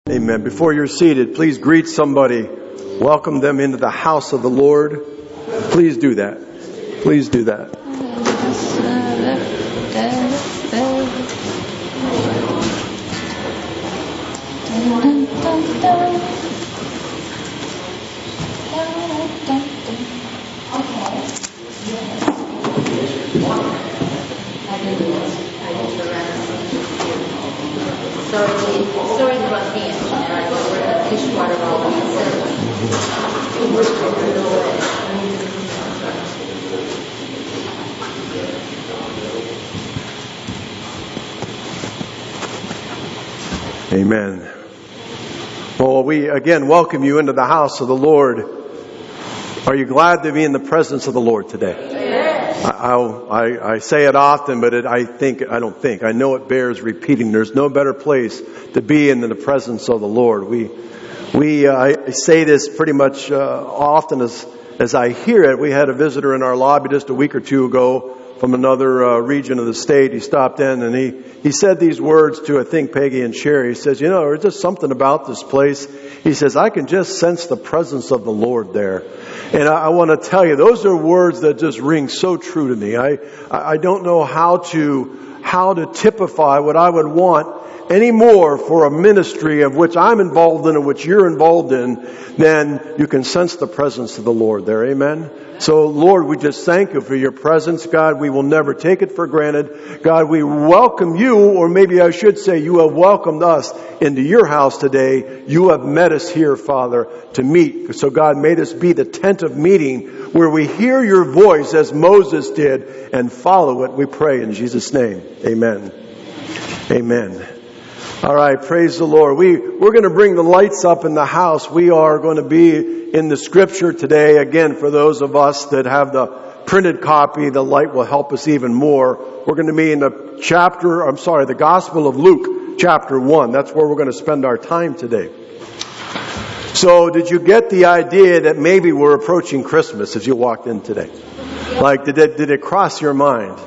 Amen. Before you're seated, please greet somebody. Welcome them into the house of the Lord. Please do that. Please do that. Sorry about me. We're dishwater all Amen. Well, we again welcome you into the house of the Lord. Are you glad to be in the presence of the Lord today? I say it often, but I know it bears repeating. There's no better place to be in than the presence of the Lord. I say this pretty much often as I hear it. We had a visitor in our lobby just a week or two ago from another region of the state. He stopped in and he said these words to, I think, Peggy and Sherry. He says, there's just something about this place. He says, I can just sense the presence of the Lord there. And I want to tell you, those are words that just ring so true to me. I don't know how to typify what I would want any more for a ministry of which I'm involved in and which you're involved in than you can sense the presence of the Lord there. Amen. So Lord, we just thank you for your presence. God, we will never take it for granted. God, we welcome you, or maybe I should say you have welcomed us into your house today. You have met us here, Father, to meet. So God, may this be the tent of meeting where we hear your voice as Moses did and follow it. We pray in Jesus' name. Amen. Amen. All right, praise the Lord. We're going to bring the lights up in the house. We are going to be in the scripture today. Again, for those of us that have the printed copy, the light will help us even more. We're going to be in the Gospel of Luke, chapter 1. That's where we're going to spend our time today. So, did you get the idea that maybe we're approaching Christmas as you walked in today? Like, did it cross your mind?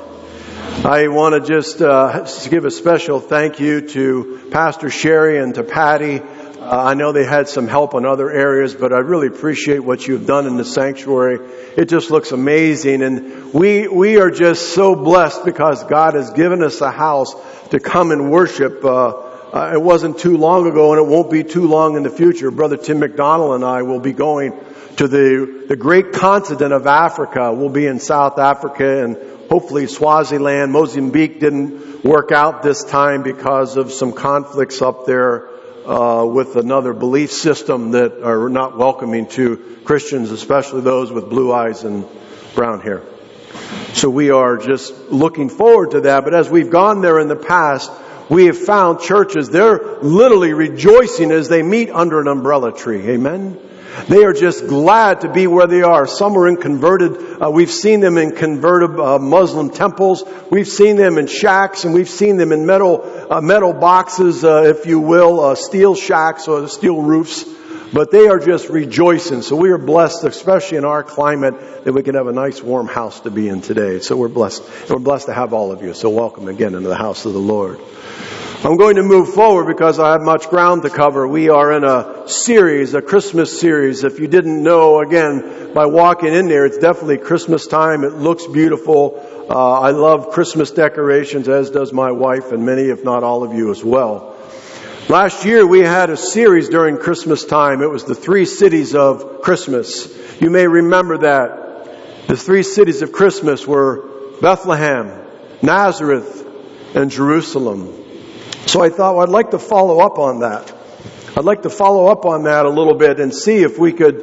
I want to just give a special thank you to Pastor Sherry and to Patty. I know they had some help in other areas, but I really appreciate what you've done in the sanctuary. It just looks amazing. And we are just so blessed because God has given us a house to come and worship. It wasn't too long ago, and it won't be too long in the future. Brother Tim McDonald and I will be going to the great continent of Africa. We'll be in South Africa and hopefully Swaziland. Mozambique didn't work out this time because of some conflicts up there with another belief system that are not welcoming to Christians, especially those with blue eyes and brown hair. So we are just looking forward to that. But as we've gone there in the past, we have found churches, they're literally rejoicing as they meet under an umbrella tree. Amen? They are just glad to be where they are. Some are in converted, we've seen them in converted Muslim temples. We've seen them in shacks, and we've seen them in metal boxes, if you will, steel shacks or steel roofs. But they are just rejoicing. So we are blessed, especially in our climate, that we can have a nice warm house to be in today. So we're blessed. We're blessed to have all of you. So welcome again into the house of the Lord. I'm going to move forward because I have much ground to cover. We are in a series, a Christmas series. If you didn't know, again, by walking in there, it's definitely Christmas time. It looks beautiful. I love Christmas decorations, as does my wife and many, if not all of you as well. Last year we had a series during Christmas time. It was the 3 cities of Christmas. You may remember that. The 3 cities of Christmas were Bethlehem, Nazareth, and Jerusalem. So I thought, I'd like to follow up on that. I'd like to follow up on that a little bit and see if we could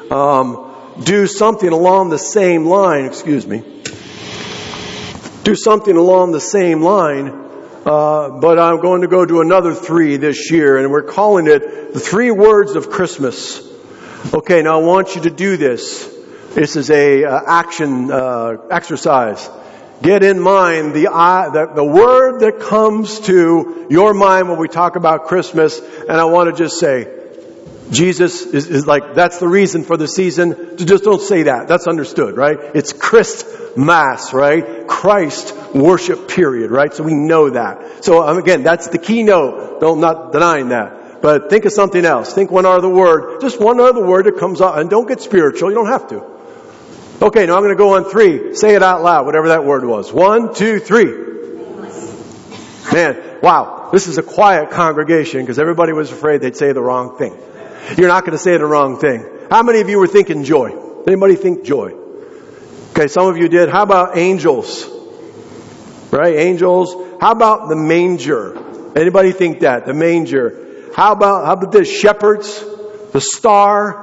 do something along the same line. Do something along the same line. But I'm going to go to another 3 this year, and we're calling it the 3 words of Christmas. Okay, now I want you to do this. This is a action exercise. Get in mind the word that comes to your mind when we talk about Christmas. And I want to just say, Jesus is like, that's the reason for the season. Just don't say that. That's understood, right? It's Christmas, right? Christ worship, period, right? So we know that. So again, that's the keynote. I'm not denying that. But think of something else. Think one other word. Just one other word that comes out. And don't get spiritual. You don't have to. Okay, now I'm going to go on 3. Say it out loud, whatever that word was. 1, 2, 3. Man, wow. This is a quiet congregation because everybody was afraid they'd say the wrong thing. You're not going to say the wrong thing. How many of you were thinking joy? Anybody think joy? Okay, some of you did. How about angels? Right, angels. How about the manger? Anybody think that? The manger. How about this? Shepherds? The star?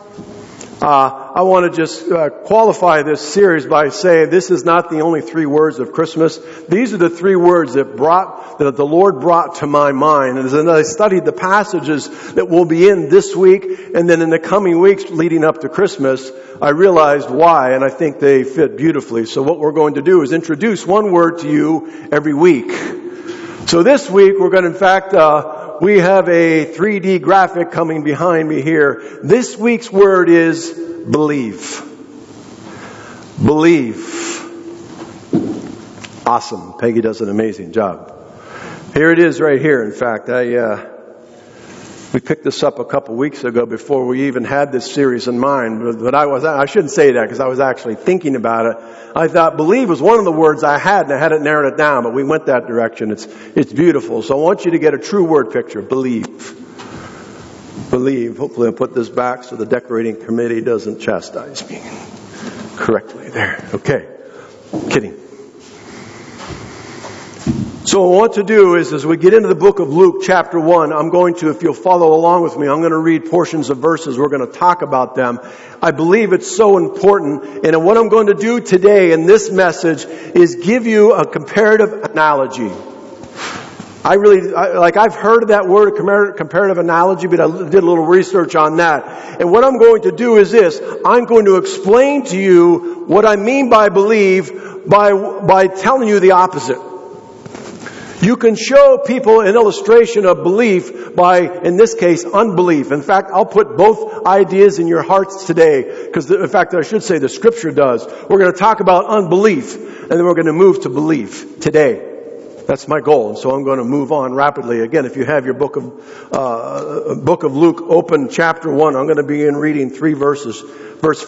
I want to just qualify this series by saying this is not the only 3 words of Christmas. These are the 3 words that the Lord brought to my mind. And as I studied the passages that will be in this week and then in the coming weeks leading up to Christmas, I realized why, and I think they fit beautifully. So what we're going to do is introduce one word to you every week. So this week we're going to, in fact, we have a 3D graphic coming behind me here. This week's word is believe. Believe. Awesome. Peggy does an amazing job. Here it is right here. In fact, we picked this up a couple weeks ago before we even had this series in mind. But I shouldn't say that because I was actually thinking about it. I thought believe was one of the words I had, and I hadn't narrowed it down, but we went that direction. It's beautiful. So I want you to get a true word picture. Believe. Believe. Hopefully I'll put this back so the decorating committee doesn't chastise me correctly there. Okay. Kidding. So what I want to do is, as we get into the book of Luke chapter 1, I'm going to, if you'll follow along with me, I'm going to read portions of verses. We're going to talk about them. I believe it's so important. And what I'm going to do today in this message is give you a comparative analogy. I've heard of that word, comparative analogy, but I did a little research on that. And what I'm going to do is this. I'm going to explain to you what I mean by believe by telling you the opposite. You can show people an illustration of belief by, in this case, unbelief. In fact, I'll put both ideas in your hearts today, because in fact, I should say the Scripture does. We're going to talk about unbelief, and then we're going to move to belief today. That's my goal, and so I'm going to move on rapidly. Again, if you have your book of Luke open, chapter 1, I'm going to begin reading 3 verses. Verse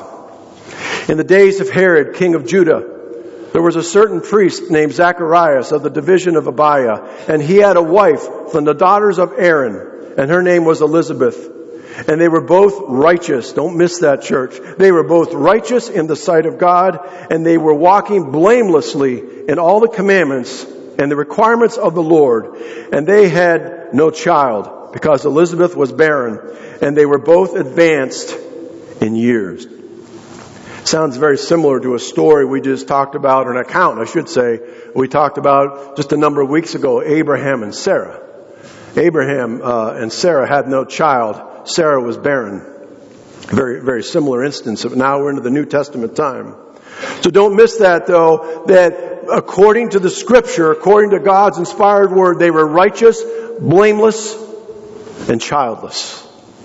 5. In the days of Herod, king of Judah, there was a certain priest named Zacharias of the division of Abiah, and he had a wife from the daughters of Aaron, and her name was Elizabeth. And they were both righteous. Don't miss that, church. They were both righteous in the sight of God, and they were walking blamelessly in all the commandments and the requirements of the Lord. And they had no child, because Elizabeth was barren, and they were both advanced in years. Sounds very similar to a story we just talked about, or an account, I should say, we talked about just a number of weeks ago, Abraham and Sarah. Abraham and Sarah had no child. Sarah was barren. Very, very similar instance. Now we're into the New Testament time. So don't miss that, though, that according to the Scripture, according to God's inspired word, they were righteous, blameless, and childless.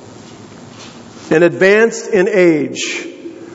And advanced in age.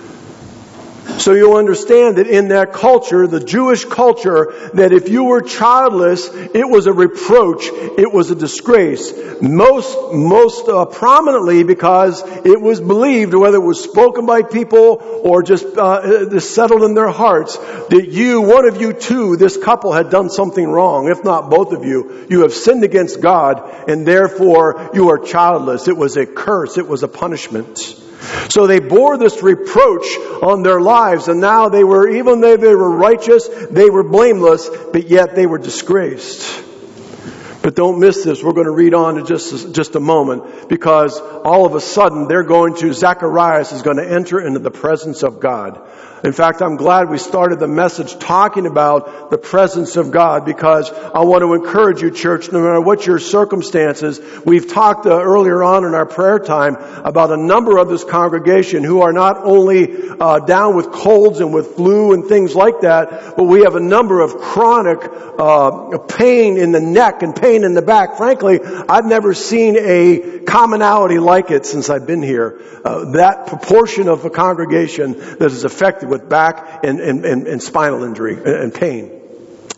So you'll understand that in that culture, the Jewish culture, that if you were childless, it was a reproach, it was a disgrace. Most prominently because it was believed, whether it was spoken by people or just settled in their hearts, that one of you two, this couple had done something wrong. If not both of you, you have sinned against God, and therefore you are childless. It was a curse, it was a punishment. So they bore this reproach on their lives, and now even though they were righteous, they were blameless, but yet they were disgraced. But don't miss this. We're going to read on in just a moment, because all of a sudden Zacharias is going to enter into the presence of God. In fact, I'm glad we started the message talking about the presence of God, because I want to encourage you, church, no matter what your circumstances. We've talked earlier on in our prayer time about a number of this congregation who are not only down with colds and with flu and things like that, but we have a number of chronic pain in the neck and pain in the back. Frankly, I've never seen a commonality like it since I've been here. That proportion of a congregation that is affected with back and spinal injury and pain.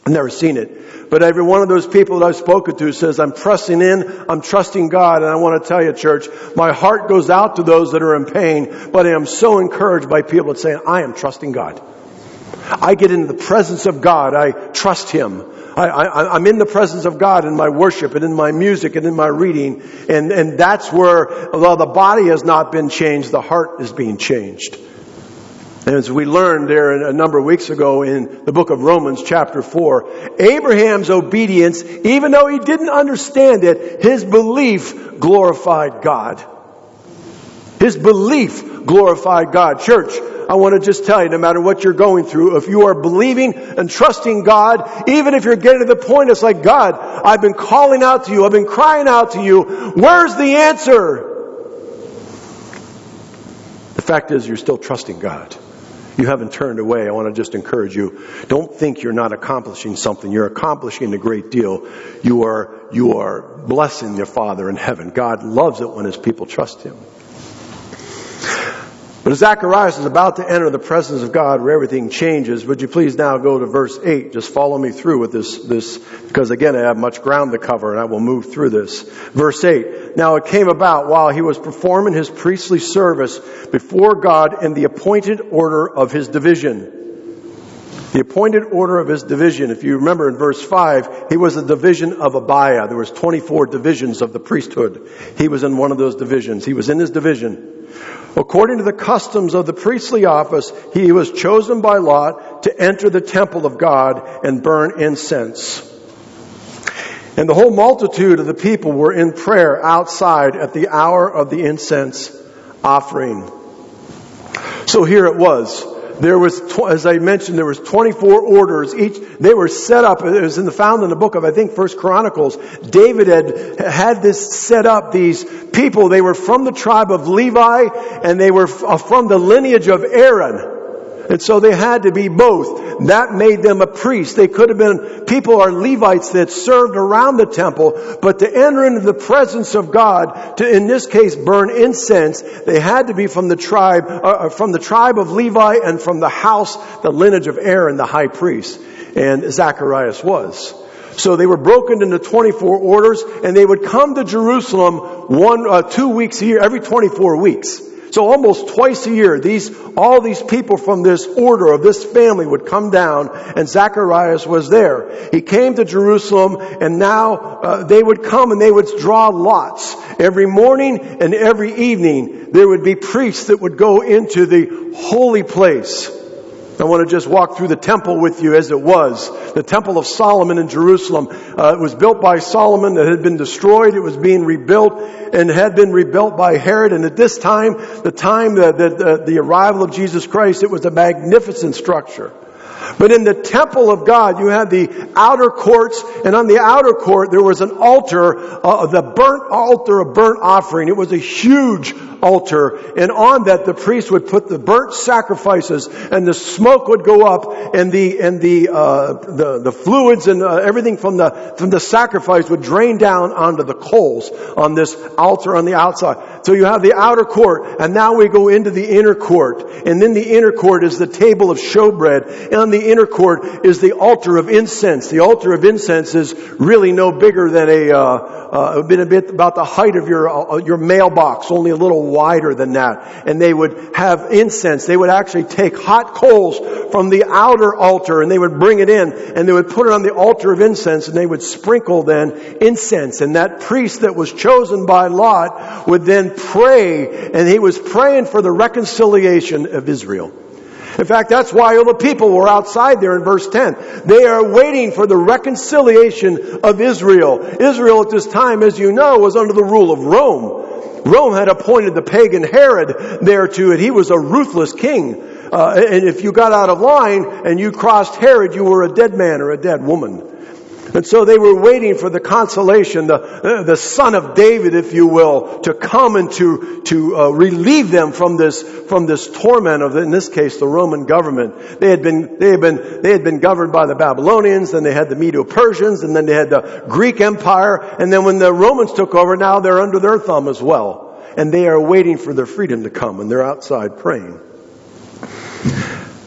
I've never seen it. But every one of those people that I've spoken to says, I'm pressing in, I'm trusting God. And I want to tell you, church, my heart goes out to those that are in pain, but I am so encouraged by people that say, I am trusting God. I get into the presence of God. I trust Him. I'm in the presence of God in my worship and in my music and in my reading. And that's where, although the body has not been changed, the heart is being changed. And as we learned there a number of weeks ago in the book of Romans chapter 4, Abraham's obedience, even though he didn't understand it, his belief glorified God. His belief glorified God. Church, I want to just tell you, no matter what you're going through, if you are believing and trusting God, even if you're getting to the point, it's like, God, I've been calling out to you, I've been crying out to you, where's the answer? The fact is, you're still trusting God. You haven't turned away. I want to just encourage you. Don't think you're not accomplishing something. You're accomplishing a great deal. You are blessing your Father in heaven. God loves it when His people trust Him. But as Zacharias is about to enter the presence of God where everything changes, would you please now go to verse 8? Just follow me through with this, because again, I have much ground to cover and I will move through this. Verse 8. Now it came about while he was performing his priestly service before God in the appointed order of his division. The appointed order of his division. If you remember in verse 5, he was a division of Abiah. There was 24 divisions of the priesthood. He was in one of those divisions. He was in his division. According to the customs of the priestly office, he was chosen by lot to enter the temple of God and burn incense. And the whole multitude of the people were in prayer outside at the hour of the incense offering. So here it was. There was, as I mentioned, there was 24 orders. They were set up. It was found in the book of, I think, 1 Chronicles. David had this set up. These people, they were from the tribe of Levi, and they were from the lineage of Aaron. And so they had to be both. That made them a priest. They could have been people or Levites that served around the temple, but to enter into the presence of God, to in this case burn incense, they had to be from the tribe of Levi and from the house, the lineage of Aaron, the high priest. And Zacharias was. So they were broken into 24 orders, and they would come to Jerusalem 2 weeks a year, every 24 weeks. So almost twice a year, all these people from this order of this family would come down, and Zacharias was there. He came to Jerusalem, and now they would come and they would draw lots. Every morning and every evening, there would be priests that would go into the holy place. I want to just walk through the temple with you as it was. The Temple of Solomon in Jerusalem. It was built by Solomon. It had been destroyed. It was being rebuilt and had been rebuilt by Herod. And at this time, the arrival of Jesus Christ, it was a magnificent structure. But in the temple of God, you had the outer courts, and on the outer court there was an altar, the burnt altar of burnt offering. It was a huge altar, and on that the priest would put the burnt sacrifices, and the smoke would go up, and the fluids and everything from the sacrifice would drain down onto the coals on this altar on the outside. So you have the outer court, and now we go into the inner court, and then the inner court is the table of showbread, and on the inner court is the altar of incense. The altar of incense is really no bigger than a bit about the height of your mailbox, only a little wider than that. And they would have incense. They would actually take hot coals from the outer altar, and they would bring it in, and they would put it on the altar of incense, and they would sprinkle then incense. And that priest that was chosen by Lot would then pray, and he was praying for the reconciliation of Israel. In fact, that's why all the people were outside there in verse 10. They are waiting for the reconciliation of Israel. Israel at this time, as you know, was under the rule of Rome. Rome had appointed the pagan Herod there to it. He was a ruthless king. And if you got out of line and you crossed Herod, you were a dead man or a dead woman. And so they were waiting for the consolation, the son of David, if you will, to come and to relieve them from this torment of, in this case, the Roman government. They had been governed by the Babylonians, then they had the Medo-Persians, and then they had the Greek Empire, and then when the Romans took over, now they're under their thumb as well. And they are waiting for their freedom to come, and they're outside praying.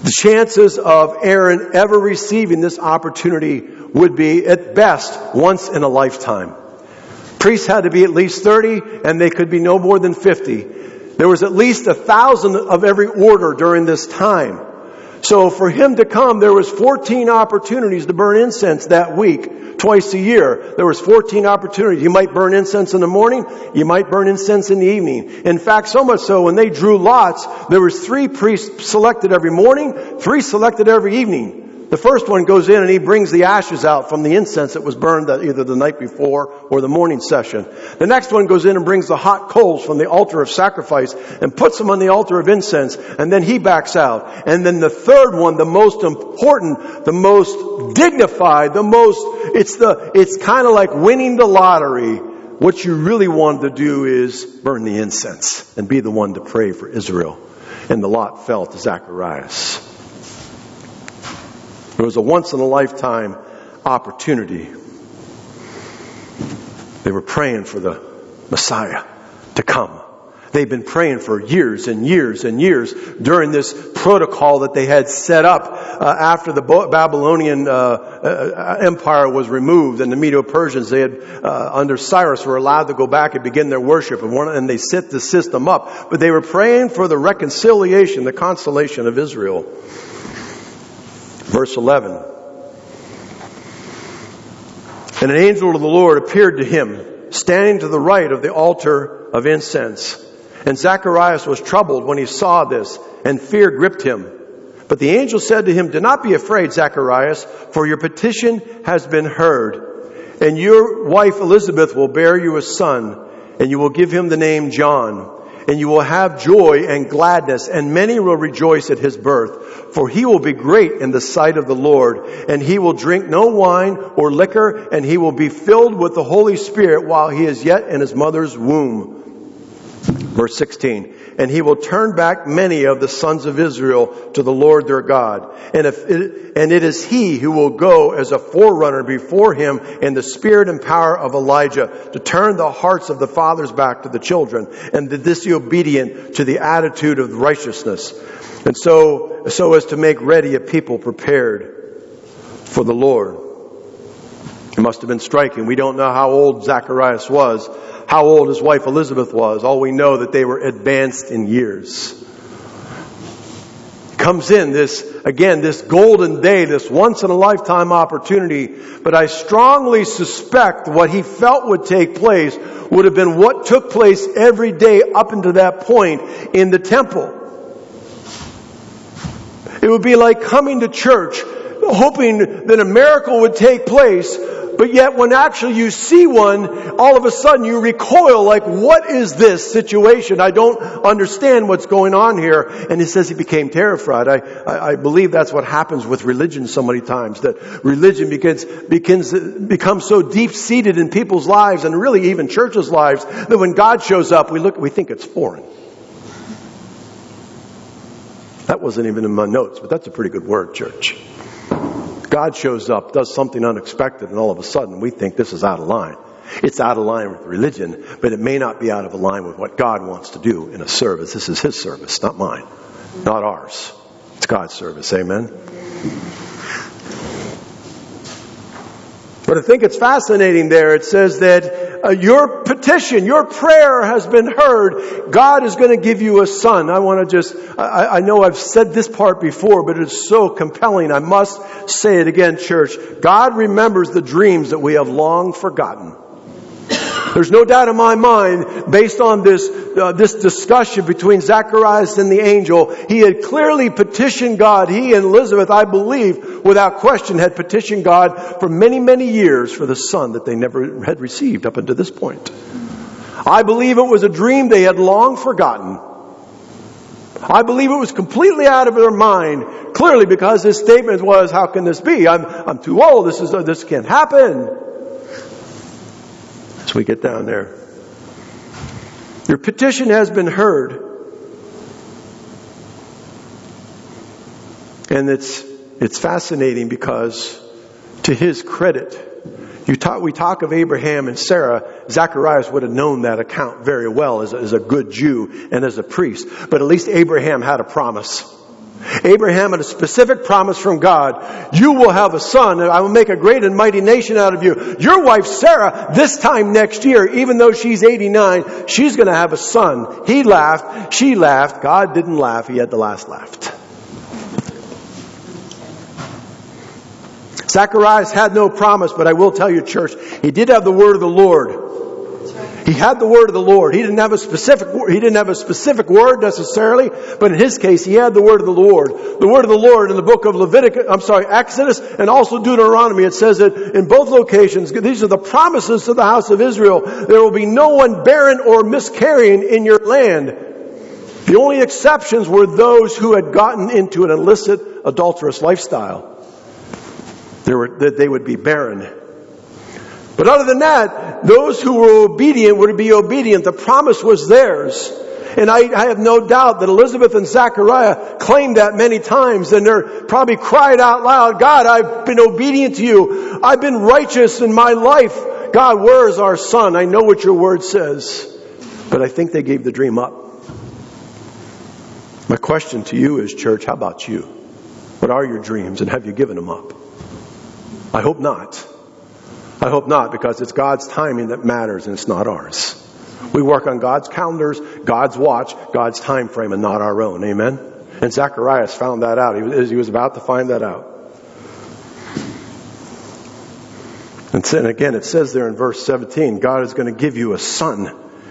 The chances of Aaron ever receiving this opportunity would be, at best, once in a lifetime. Priests had to be at least 30, and they could be no more than 50. There was at least 1,000 of every order during this time. So for him to come, there was 14 opportunities to burn incense that week, twice a year. There was 14 opportunities. You might burn incense in the morning, you might burn incense in the evening. In fact, so much so, when they drew lots, there was 3 priests selected every morning, 3 selected every evening. The first one goes in and he brings the ashes out from the incense that was burned either the night before or the morning session. The next one goes in and brings the hot coals from the altar of sacrifice and puts them on the altar of incense, and then he backs out. And then the third one, the most important, the most dignified, it's kind of like winning the lottery. What you really wanted to do is burn the incense and be the one to pray for Israel. And the lot fell to Zacharias. It was a once-in-a-lifetime opportunity. They were praying for the Messiah to come. They've been praying for years and years and years during this protocol that they had set up after the Babylonian Empire was removed, and the Medo-Persians, they had under Cyrus, were allowed to go back and begin their worship, and they set the system up. But they were praying for the reconciliation, the consolation of Israel. Verse 11. And an angel of the Lord appeared to him, standing to the right of the altar of incense. And Zacharias was troubled when he saw this, and fear gripped him. But the angel said to him, "Do not be afraid, Zacharias, for your petition has been heard. And your wife Elizabeth will bear you a son, and you will give him the name John. And you will have joy and gladness, and many will rejoice at his birth. For he will be great in the sight of the Lord, and he will drink no wine or liquor, and he will be filled with the Holy Spirit while he is yet in his mother's womb." Verse 16. And he will turn back many of the sons of Israel to the Lord their God. And it is he who will go as a forerunner before him in the spirit and power of Elijah, to turn the hearts of the fathers back to the children, and the disobedient to the attitude of righteousness. And so as to make ready a people prepared for the Lord. It must have been striking. We don't know how old Zacharias was, how old his wife Elizabeth was. All we know that they were advanced in years. Comes in this golden day, this once in a lifetime opportunity. But I strongly suspect what he felt would take place would have been what took place every day up until that point in the temple. It would be like coming to church hoping that a miracle would take place, but yet when actually you see one, all of a sudden you recoil like, what is this situation? I don't understand what's going on here. And he says he became terrified. I believe that's what happens with religion so many times, that religion becomes so deep-seated in people's lives, and really even churches' lives, that when God shows up, we think it's foreign. That wasn't even in my notes, but that's a pretty good word, church. God shows up, does something unexpected, and all of a sudden we think this is out of line. It's out of line with religion, but it may not be out of line with what God wants to do in a service. This is His service, not mine, not ours. It's God's service, amen? But I think it's fascinating there. It says that your petition, your prayer has been heard. God is going to give you a son. I know I've said this part before, but it's so compelling. I must say it again, church. God remembers the dreams that we have long forgotten. There's no doubt in my mind, based on this discussion between Zacharias and the angel, he had clearly petitioned God. He and Elizabeth, I believe, without question, had petitioned God for many, many years for the son that they never had received up until this point. I believe it was a dream they had long forgotten. I believe it was completely out of their mind, clearly, because his statement was, how can this be? I'm too old. This can't happen. As we get down there. Your petition has been heard. And it's fascinating because, to his credit, we talk of Abraham and Sarah. Zacharias would have known that account very well as a good Jew and as a priest. But at least Abraham had a promise. Abraham had a specific promise from God. You will have a son, and I will make a great and mighty nation out of you. Your wife Sarah, this time next year, even though she's 89, she's going to have a son. He laughed. She laughed. God didn't laugh. He had the last laugh. Zacharias had no promise, but I will tell you, church, he did have the word of the Lord. He had the word of the Lord. He didn't have a specific word necessarily, but in his case, he had the word of the Lord. The word of the Lord in the book of Exodus and also Deuteronomy. It says that in both locations, these are the promises to the house of Israel. There will be no one barren or miscarrying in your land. The only exceptions were those who had gotten into an illicit, adulterous lifestyle. They would be barren. But other than that, those who were obedient would be obedient. The promise was theirs. And I have no doubt that Elizabeth and Zachariah claimed that many times. And they're probably cried out loud, God, I've been obedient to you. I've been righteous in my life. God, where is our son? I know what your word says. But I think they gave the dream up. My question to you is, church, how about you? What are your dreams, and have you given them up? I hope not. I hope not, because it's God's timing that matters and it's not ours. We work on God's calendars, God's watch, God's time frame, and not our own. Amen? And Zacharias found that out. He was about to find that out. And again, it says there in verse 17, God is going to give you a son.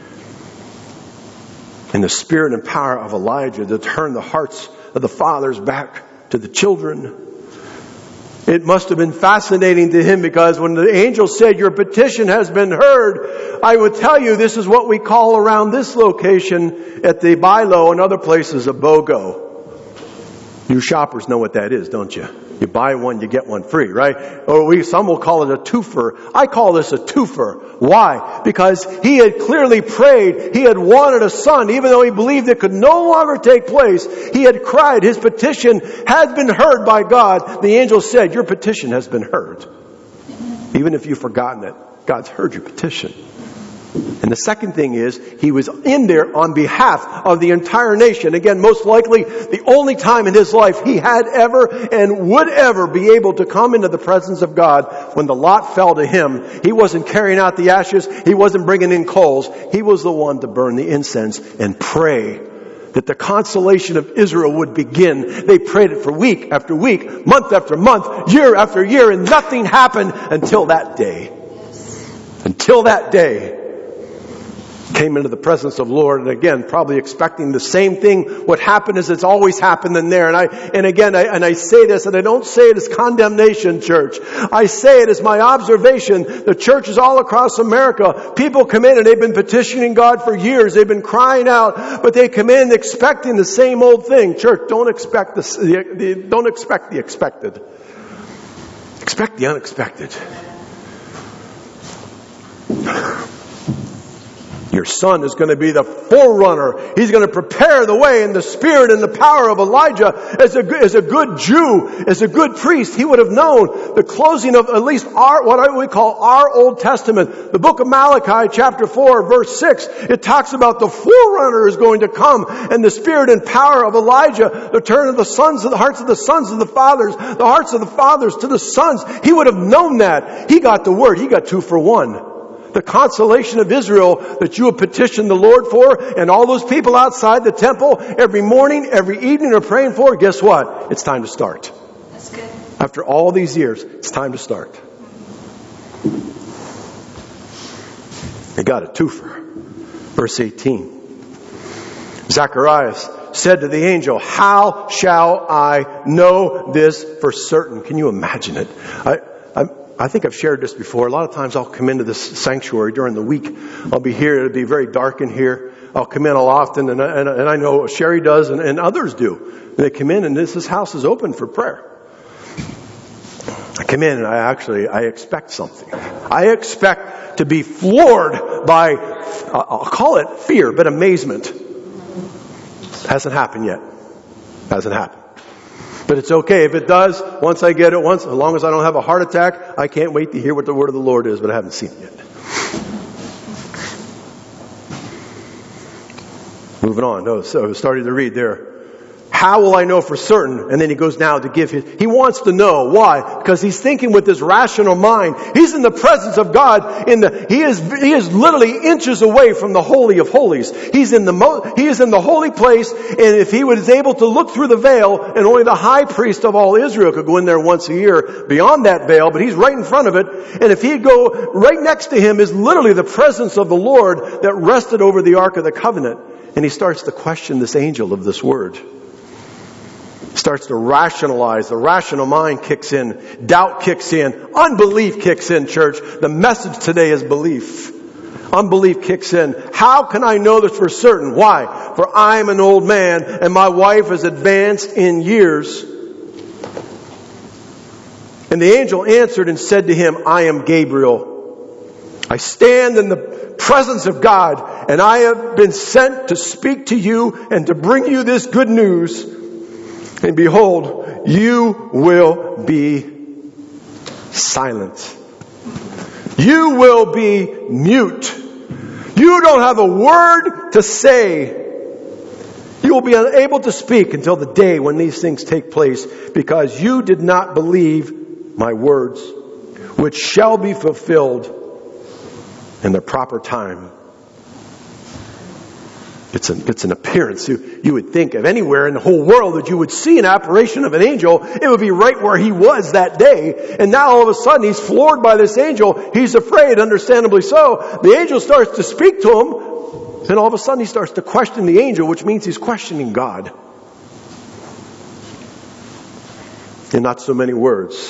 In the spirit and power of Elijah to turn the hearts of the fathers back to the children. It must have been fascinating to him, because when the angel said, your petition has been heard, I would tell you this is what we call around this location at the Bilo and other places a BOGO. You shoppers know what that is, don't you? You buy one, you get one free, right? Or some will call it a twofer. I call this a twofer. Why? Because he had clearly prayed. He had wanted a son, even though he believed it could no longer take place. He had cried. His petition had been heard by God. The angel said, your petition has been heard. Even if you've forgotten it, God's heard your petition. And the second thing is, he was in there on behalf of the entire nation. Again, most likely the only time in his life he had ever and would ever be able to come into the presence of God when the lot fell to him. He wasn't carrying out the ashes. He wasn't bringing in coals. He was the one to burn the incense and pray that the consolation of Israel would begin. They prayed it for week after week, month after month, year after year, and nothing happened until that day. Until that day. Came into the presence of the Lord, and again, probably expecting the same thing. What happened is it's always happened in there. And I say this, and I don't say it as condemnation, church. I say it as my observation. The churches all across America, people come in and they've been petitioning God for years. They've been crying out, but they come in expecting the same old thing. Church, don't expect don't expect the expected. Expect the unexpected. Your son is going to be the forerunner. He's going to prepare the way in the spirit and the power of Elijah. As a good Jew, as a good priest, he would have known the closing of at least what we call our Old Testament. The book of Malachi, chapter 4, verse 6. It talks about the forerunner is going to come, and the spirit and power of Elijah, the turn of the hearts of the sons of the fathers, the hearts of the fathers to the sons. He would have known that. He got the word. He got 2 for 1. The consolation of Israel that you have petitioned the Lord for, and all those people outside the temple every morning, every evening are praying for, guess what? It's time to start. That's good. After all these years, it's time to start. They got a twofer. Verse 18. Zacharias said to the angel, how shall I know this for certain? Can you imagine it? I think I've shared this before. A lot of times I'll come into this sanctuary during the week. I'll be here. It'll be very dark in here. I'll come in often, and I know Sherry does, and others do. They come in, and this house is open for prayer. I come in, and I expect something. I expect to be floored by, I'll call it fear, but amazement. Hasn't happened yet. Hasn't happened. But it's okay if it does. Once I get it as long as I don't have a heart attack, I can't wait to hear what the word of the Lord is, but I haven't seen it yet. Moving on. So I was starting to read there. How will I know for certain? And then he goes now to give he wants to know. Why? Because he's thinking with his rational mind. He's in the presence of God. He is literally inches away from the Holy of Holies. He is in the holy place, and if he was able to look through the veil, and only the high priest of all Israel could go in there once a year beyond that veil, but he's right in front of it, and if he'd go, right next to him is literally the presence of the Lord that rested over the Ark of the Covenant. And he starts to question this angel of this word. Starts to rationalize. The rational mind kicks in. Doubt kicks in. Unbelief kicks in, church. The message today is belief. Unbelief kicks in. How can I know this for certain? Why? For I'm an old man and my wife is advanced in years. And the angel answered and said to him, I am Gabriel. I stand in the presence of God, and I have been sent to speak to you and to bring you this good news. And behold, you will be silent. You will be mute. You don't have a word to say. You will be unable to speak until the day when these things take place, because you did not believe my words, which shall be fulfilled in the proper time. It's an appearance. You would think of anywhere in the whole world that you would see an apparition of an angel, it would be right where he was that day. And now all of a sudden he's floored by this angel. He's afraid, understandably so. The angel starts to speak to him. Then all of a sudden he starts to question the angel, which means he's questioning God. In not so many words.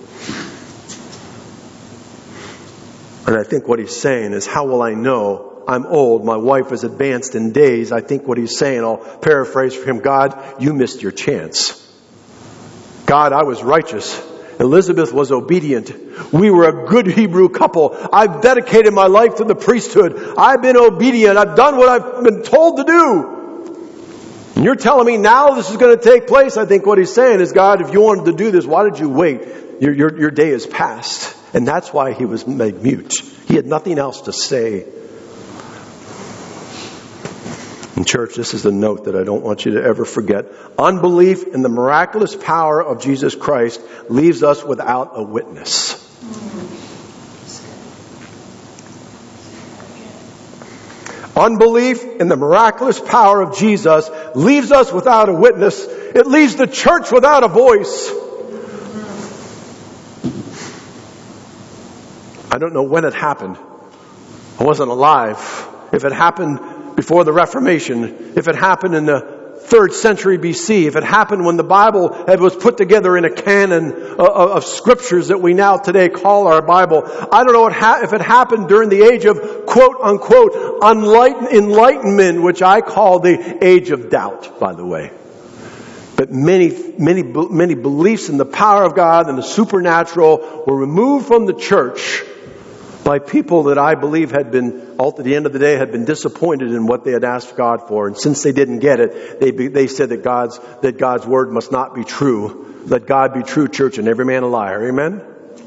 And I think what he's saying is, how will I know? I'm old. My wife is advanced in days. I think what he's saying, I'll paraphrase for him, God, you missed your chance. God, I was righteous. Elizabeth was obedient. We were a good Hebrew couple. I've dedicated my life to the priesthood. I've been obedient. I've done what I've been told to do. And you're telling me now this is going to take place? I think what he's saying is, God, if you wanted to do this, why did you wait? Your day is past. And that's why he was made mute. He had nothing else to say. And church, this is a note that I don't want you to ever forget. Unbelief in the miraculous power of Jesus Christ leaves us without a witness. Unbelief in the miraculous power of Jesus leaves us without a witness. It leaves the church without a voice. I don't know when it happened. I wasn't alive. If it happened before the Reformation, if it happened in the 3rd century BC, if it happened when the Bible was put together in a canon of scriptures that we now today call our Bible, I don't know if it happened during the age of quote unquote enlightenment, which I call the age of doubt, by the way. But many beliefs in the power of God and the supernatural were removed from the church by people that I believe had been, at the end of the day, had been disappointed in what they had asked God for. And since they didn't get it, they said that God's word must not be true. Let God be true, church, and every man a liar. Amen?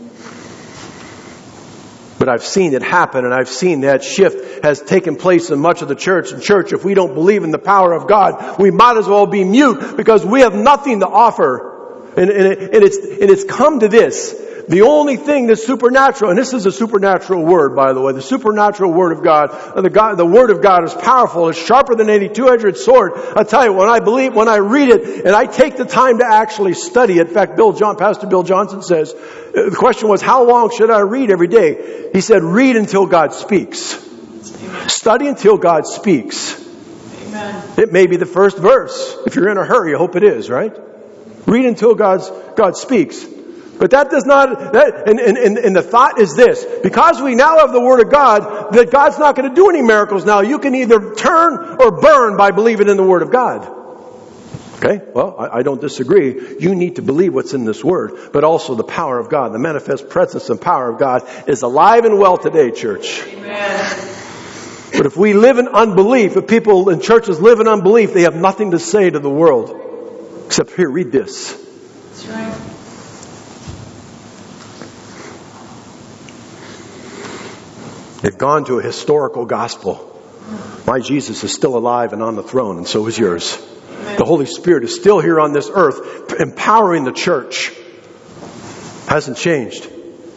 But I've seen it happen, and I've seen that shift has taken place in much of the church. And church, if we don't believe in the power of God, we might as well be mute, because we have nothing to offer. And it's come to this. The only thing that's supernatural, and this is a supernatural word, by the way, the supernatural word of God, the word of God is powerful, it's sharper than any two-edged sword. I tell you, when I read it, and I take the time to actually study it. In fact, Pastor Bill Johnson says, the question was, how long should I read every day? He said, read until God speaks. Amen. Study until God speaks. Amen. It may be the first verse. If you're in a hurry, I hope it is, right? Read until God speaks. But that does not, and the thought is this: because we now have the Word of God, that God's not going to do any miracles now. You can either turn or burn by believing in the Word of God. Okay? Well, I don't disagree. You need to believe what's in this Word, but also the power of God, the manifest presence and power of God is alive and well today, church. Amen. But if we live in unbelief, if people in churches live in unbelief, they have nothing to say to the world. Except, here, read this. That's right. They've gone to a historical gospel. My Jesus is still alive and on the throne, and so is yours. The Holy Spirit is still here on this earth, empowering the church. Hasn't changed.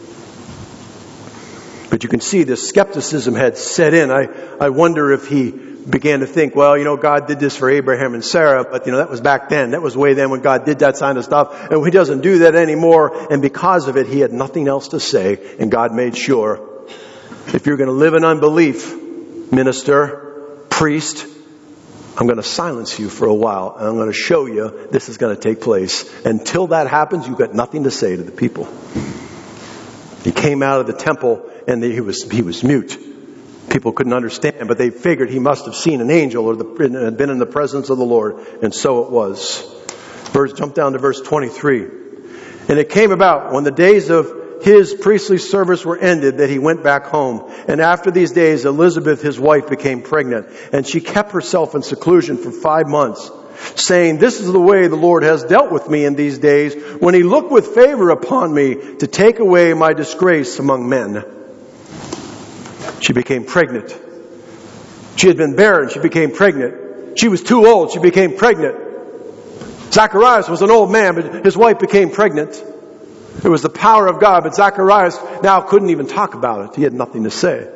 But you can see this skepticism had set in. I wonder if he began to think, well, God did this for Abraham and Sarah, but that was back then. That was way then when God did that kind of stuff. And he doesn't do that anymore. And because of it, he had nothing else to say. And God made sure, if you're going to live in unbelief, minister, priest, I'm going to silence you for a while. And I'm going to show you this is going to take place. Until that happens, you've got nothing to say to the people. He came out of the temple and he was mute. People couldn't understand, but they figured he must have seen an angel or had been in the presence of the Lord. And so it was. Jump down to verse 23. And it came about when the days of his priestly service were ended that he went back home. And after these days, Elizabeth, his wife, became pregnant. And she kept herself in seclusion for 5 months, saying, this is the way the Lord has dealt with me in these days, when he looked with favor upon me to take away my disgrace among men. She became pregnant. She had been barren. She became pregnant. She was too old. She became pregnant. Zacharias was an old man, but his wife became pregnant. It was the power of God, but Zacharias now couldn't even talk about it. He had nothing to say.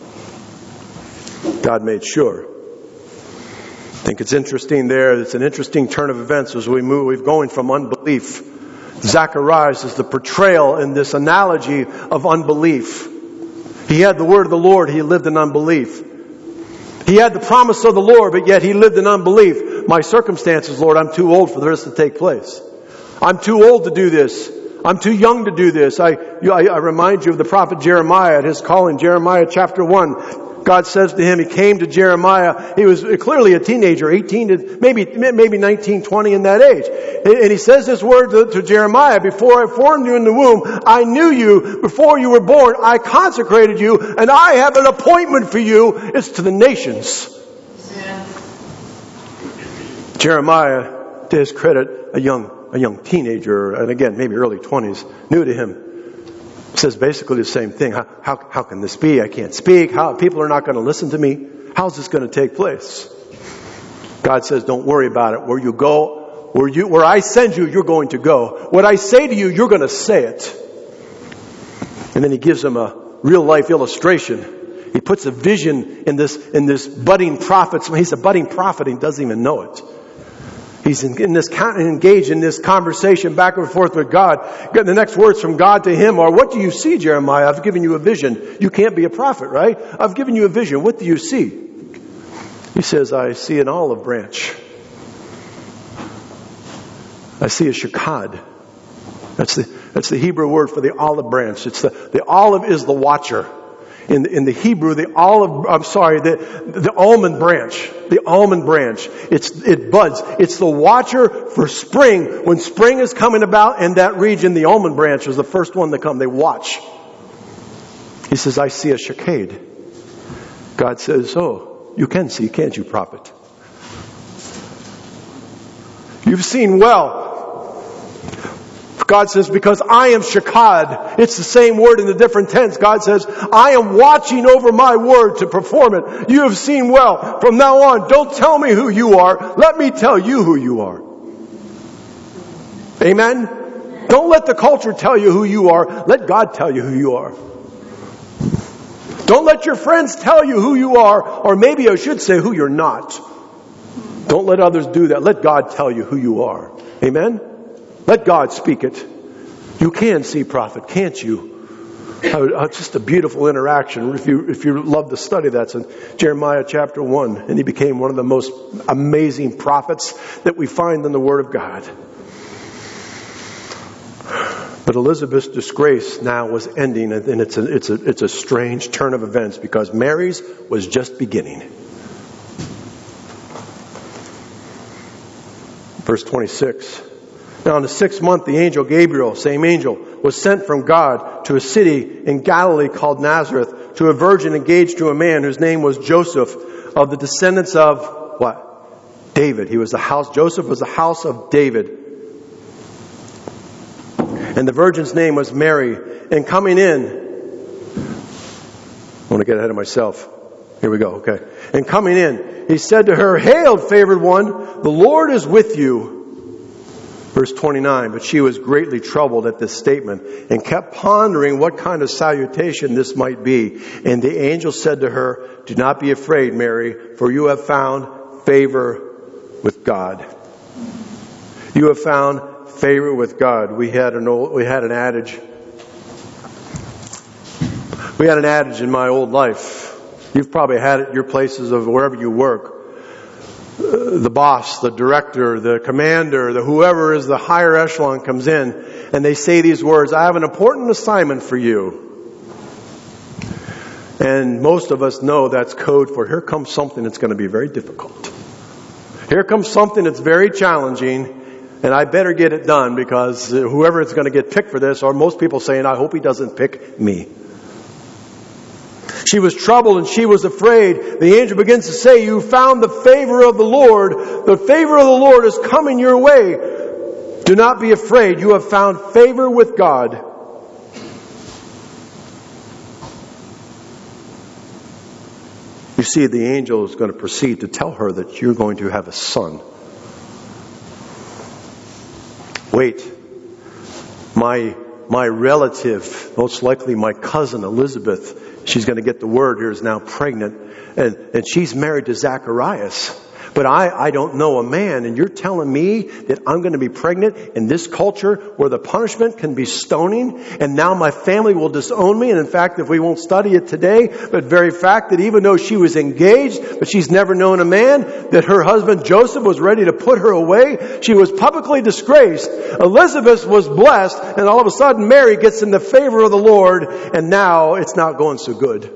God made sure. I think it's interesting there. It's an interesting turn of events as we move. We're going from unbelief. Zacharias is the portrayal in this analogy of unbelief. He had the word of the Lord. He lived in unbelief. He had the promise of the Lord, but yet he lived in unbelief. My circumstances, Lord, I'm too old for this to take place. I'm too old to do this. I'm too young to do this. I remind you of the prophet Jeremiah at his calling. Jeremiah chapter 1. God says to him, he came to Jeremiah. He was clearly a teenager, 18 to maybe 19, 20 in that age. And he says this word to Jeremiah, before I formed you in the womb, I knew you. Before you were born, I consecrated you, and I have an appointment for you. It's to the nations. Yeah. Jeremiah, to his credit, a young teenager, and again, maybe early 20s, new to him, says basically the same thing. How can this be? I can't speak. People are not going to listen to me. How's this going to take place? God says, don't worry about it. Where you go, where I send you, you're going to go. What I say to you, you're going to say it. And then he gives him a real life illustration. He puts a vision in this budding prophet. He's a budding prophet. He doesn't even know it. He's engaged in this conversation back and forth with God. The next words from God to him are, what do you see, Jeremiah? I've given you a vision. You can't be a prophet, right? I've given you a vision. What do you see? He says, I see an olive branch. I see a shakad. That's the Hebrew word for the olive branch. The olive is the watcher. In the Hebrew, the almond branch. The almond branch. It buds. It's the watcher for spring. When spring is coming about in that region, the almond branch is the first one to come. They watch. He says, I see a shakad. God says, oh, you can see, can't you, prophet? You've seen well. God says, because I am shakad. It's the same word in a different tense. God says, I am watching over my word to perform it. You have seen well. From now on, don't tell me who you are. Let me tell you who you are. Amen? Don't let the culture tell you who you are. Let God tell you who you are. Don't let your friends tell you who you are, or maybe I should say who you're not. Don't let others do that. Let God tell you who you are. Amen? Let God speak it. You can see, prophet, can't you? Just a beautiful interaction. If you love to study that, it's in Jeremiah chapter 1. And he became one of the most amazing prophets that we find in the Word of God. But Elizabeth's disgrace now was ending, and it's a strange turn of events because Mary's was just beginning. Verse 26. Now in the 6th month, the angel Gabriel, same angel, was sent from God to a city in Galilee called Nazareth to a virgin engaged to a man whose name was Joseph, of the descendants of what? David. Joseph was the house of David. And the virgin's name was Mary. And coming in, I want to get ahead of myself. Here we go, okay. And coming in, he said to her, "Hail, favored one, the Lord is with you." Verse 29, but she was greatly troubled at this statement and kept pondering what kind of salutation this might be. And the angel said to her, "Do not be afraid, Mary, for you have found favor with God." You have found favor with God. We had an adage. We had an adage in my old life. You've probably had it at your places of wherever you work. The boss, the director, the commander, the whoever is the higher echelon comes in and they say these words, "I have an important assignment for you." And most of us know that's code for here comes something that's going to be very difficult. Here comes something that's very challenging, and I better get it done because whoever is going to get picked for this, or most people saying, "I hope he doesn't pick me." She was troubled and she was afraid. The angel begins to say, "You found the favor of the Lord. The favor of the Lord is coming your way. Do not be afraid. You have found favor with God." You see, the angel is going to proceed to tell her that you're going to have a son. Wait, my relative, most likely my cousin Elizabeth, she's going to get the word here, is now pregnant, and she's married to Zacharias. But I don't know a man, and you're telling me that I'm going to be pregnant in this culture where the punishment can be stoning, and now my family will disown me. And in fact, if we won't study it today, but very fact that even though she was engaged, but she's never known a man, that her husband Joseph was ready to put her away, she was publicly disgraced. Elizabeth was blessed, and all of a sudden Mary gets in the favor of the Lord, and now it's not going so good.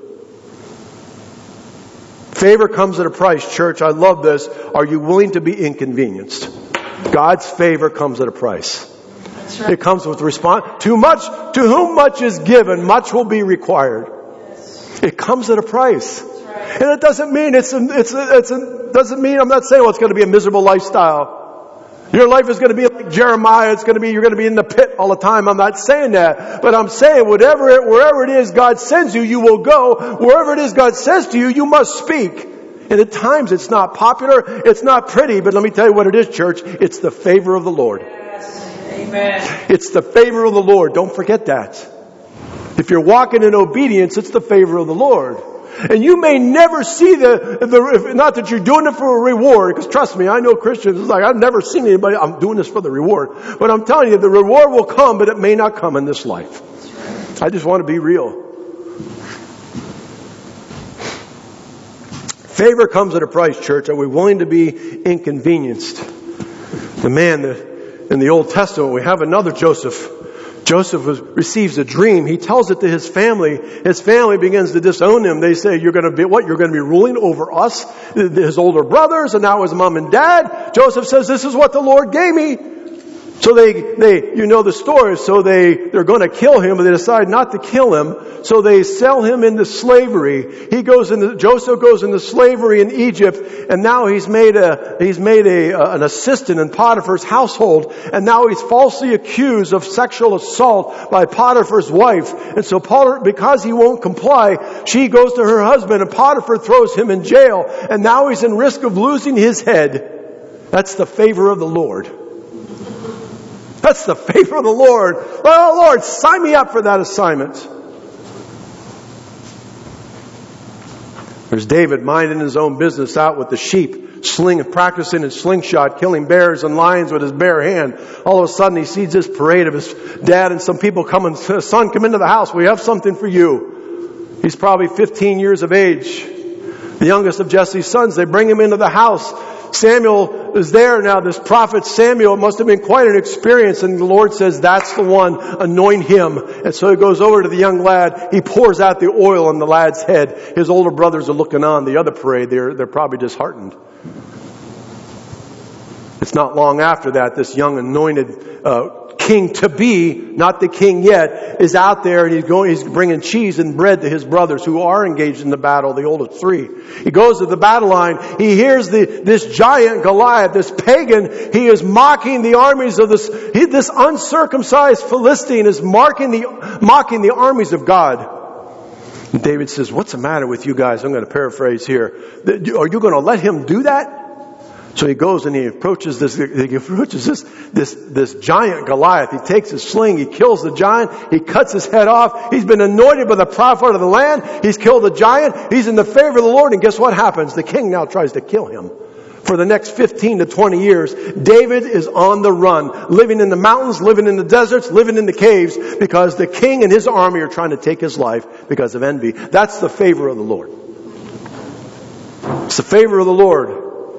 Favor comes at a price, church. I love this. Are you willing to be inconvenienced? God's favor comes at a price. That's right. It comes with response. To whom much is given, much will be required. Yes. It comes at a price. That's right. And it doesn't mean doesn't mean I'm not saying it's going to be a miserable lifestyle. Your life is going to be like Jeremiah. You're going to be in the pit all the time. I'm not saying that. But I'm saying wherever it is God sends you, you will go. Wherever it is God says to you, you must speak. And at times it's not popular. It's not pretty. But let me tell you what it is, church. It's the favor of the Lord. Yes. Amen. It's the favor of the Lord. Don't forget that. If you're walking in obedience, it's the favor of the Lord. And you may never see not that you're doing it for a reward, because trust me, I know Christians, it's like, I've never seen anybody, I'm doing this for the reward. But I'm telling you, the reward will come, but it may not come in this life. I just want to be real. Favor comes at a price, church. Are we willing to be inconvenienced? The man in the Old Testament, we have another Joseph. Joseph receives a dream. He tells it to his family. His family begins to disown him. They say, "You're going to be what? You're going to be ruling over us?" His older brothers, and now his mom and dad. Joseph says, "This is what the Lord gave me." So you know the story. So they're going to kill him, but they decide not to kill him. So they sell him into slavery. Joseph goes into slavery in Egypt, and now he's made an assistant in Potiphar's household, and now he's falsely accused of sexual assault by Potiphar's wife. And so because he won't comply, she goes to her husband, and Potiphar throws him in jail, and now he's in risk of losing his head. That's the favor of the Lord. That's the favor of the Lord. Oh, Lord, sign me up for that assignment. There's David minding his own business out with the sheep, practicing his slingshot, killing bears and lions with his bare hand. All of a sudden he sees this parade of his dad and some people coming. "Son, come into the house. We have something for you." He's probably 15 years of age. The youngest of Jesse's sons. They bring him into the house. Samuel is there now. This prophet Samuel must have been quite an experience. And the Lord says, "That's the one. Anoint him." And so he goes over to the young lad. He pours out the oil on the lad's head. His older brothers are looking on. The other parade, they're probably disheartened. It's not long after that, this young anointed king to be, not the king yet, is out there, and he's bringing cheese and bread to his brothers who are engaged in the battle, the oldest three. He goes to the battle line. He hears this giant Goliath, this pagan. He is mocking the armies of this uncircumcised Philistine is mocking the armies of God. David says, what's the matter with you guys? I'm going to paraphrase here. Are you going to let him do that? So he goes and he approaches this giant Goliath. He takes his sling, he kills the giant, he cuts his head off. He's been anointed by the prophet of the land. He's killed the giant. He's in the favor of the Lord. And guess what happens? The king now tries to kill him. For the next 15 to 20 years, David is on the run, living in the mountains, living in the deserts, living in the caves, because the king and his army are trying to take his life because of envy. That's the favor of the Lord. It's the favor of the Lord.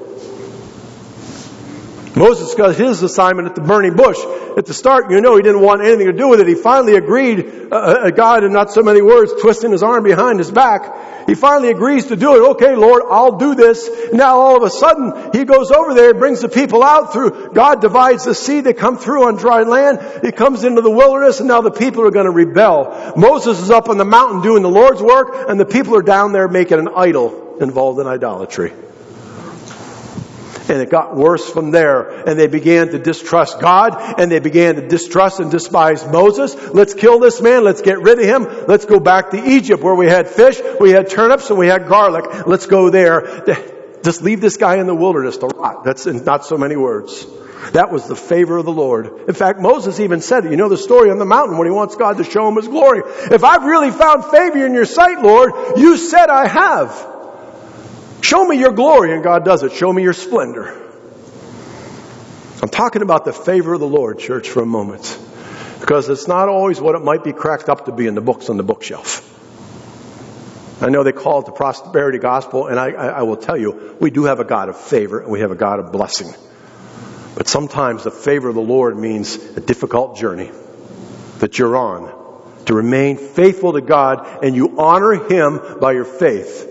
Moses got his assignment at the burning bush. At the start, he didn't want anything to do with it. He finally agreed, God, in not so many words, twisting his arm behind his back. He finally agrees to do it. Okay, Lord, I'll do this. Now all of a sudden, he goes over there and brings the people out through. God divides the sea. They come through on dry land. He comes into the wilderness, and now the people are going to rebel. Moses is up on the mountain doing the Lord's work, and the people are down there making an idol involved in idolatry. And it got worse from there. And they began to distrust God. And they began to distrust and despise Moses. Let's kill this man. Let's get rid of him. Let's go back to Egypt where we had fish, we had turnips, and we had garlic. Let's go there. Just leave this guy in the wilderness to rot. That's in not so many words. That was the favor of the Lord. In fact, Moses even said it. You know the story on the mountain when he wants God to show him his glory. If I've really found favor in your sight, Lord, you said I have. Show me your glory, and God does it. Show me your splendor. I'm talking about the favor of the Lord, church, for a moment. Because it's not always what it might be cracked up to be in the books on the bookshelf. I know they call it the prosperity gospel, and I will tell you, we do have a God of favor, and we have a God of blessing. But sometimes the favor of the Lord means a difficult journey that you're on. To remain faithful to God, and you honor Him by your faith.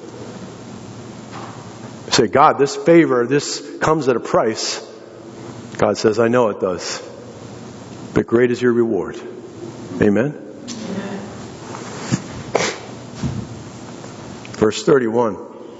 Say, God, this favor, this comes at a price. God says, I know it does. But great is your reward. Amen? Verse 31.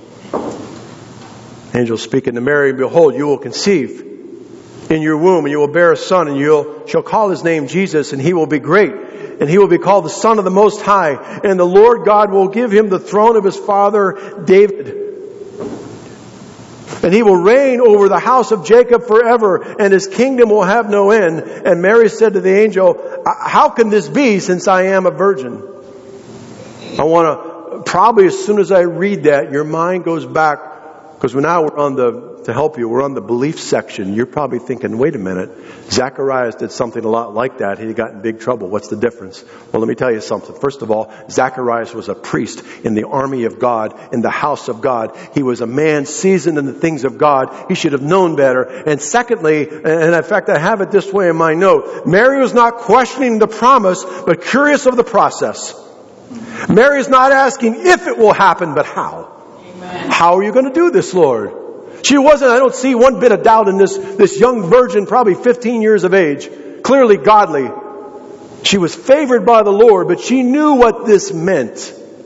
Angel speaking to Mary, behold, you will conceive in your womb, and you will bear a son, and you shall call his name Jesus, and he will be great. And he will be called the Son of the Most High. And the Lord God will give him the throne of his father David. And he will reign over the house of Jacob forever, and his kingdom will have no end. And Mary said to the angel, how can this be since I am a virgin? I want to, probably as soon as I read that, your mind goes back, because now we're on to help you, we're on the belief section. You're probably thinking, wait a minute, Zacharias did something a lot like that. He got in big trouble. What's the difference? Well, let me tell you something. First of all, Zacharias was a priest in the army of God, in the house of God. He was a man seasoned in the things of God. He should have known better. And secondly, and in fact, I have it this way in my note, Mary was not questioning the promise, but curious of the process. Mary is not asking if it will happen, but how. Amen. How are you going to do this, Lord? She wasn't, I don't see one bit of doubt in this young virgin, probably 15 years of age, clearly godly. She was favored by the Lord, but she knew what this meant.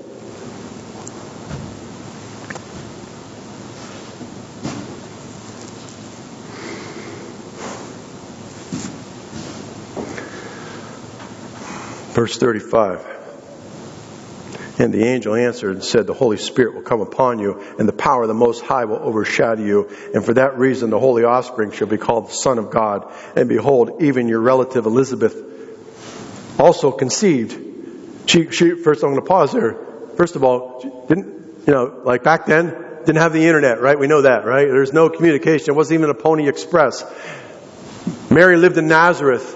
Verse 35. And the angel answered and said, the Holy Spirit will come upon you, and the power of the Most High will overshadow you. And for that reason, the holy offspring shall be called the Son of God. And behold, even your relative Elizabeth also conceived. She first, I'm going to pause there. First of all, she didn't, like back then, didn't have the internet, right? We know that, right? There's no communication. It wasn't even a Pony Express. Mary lived in Nazareth.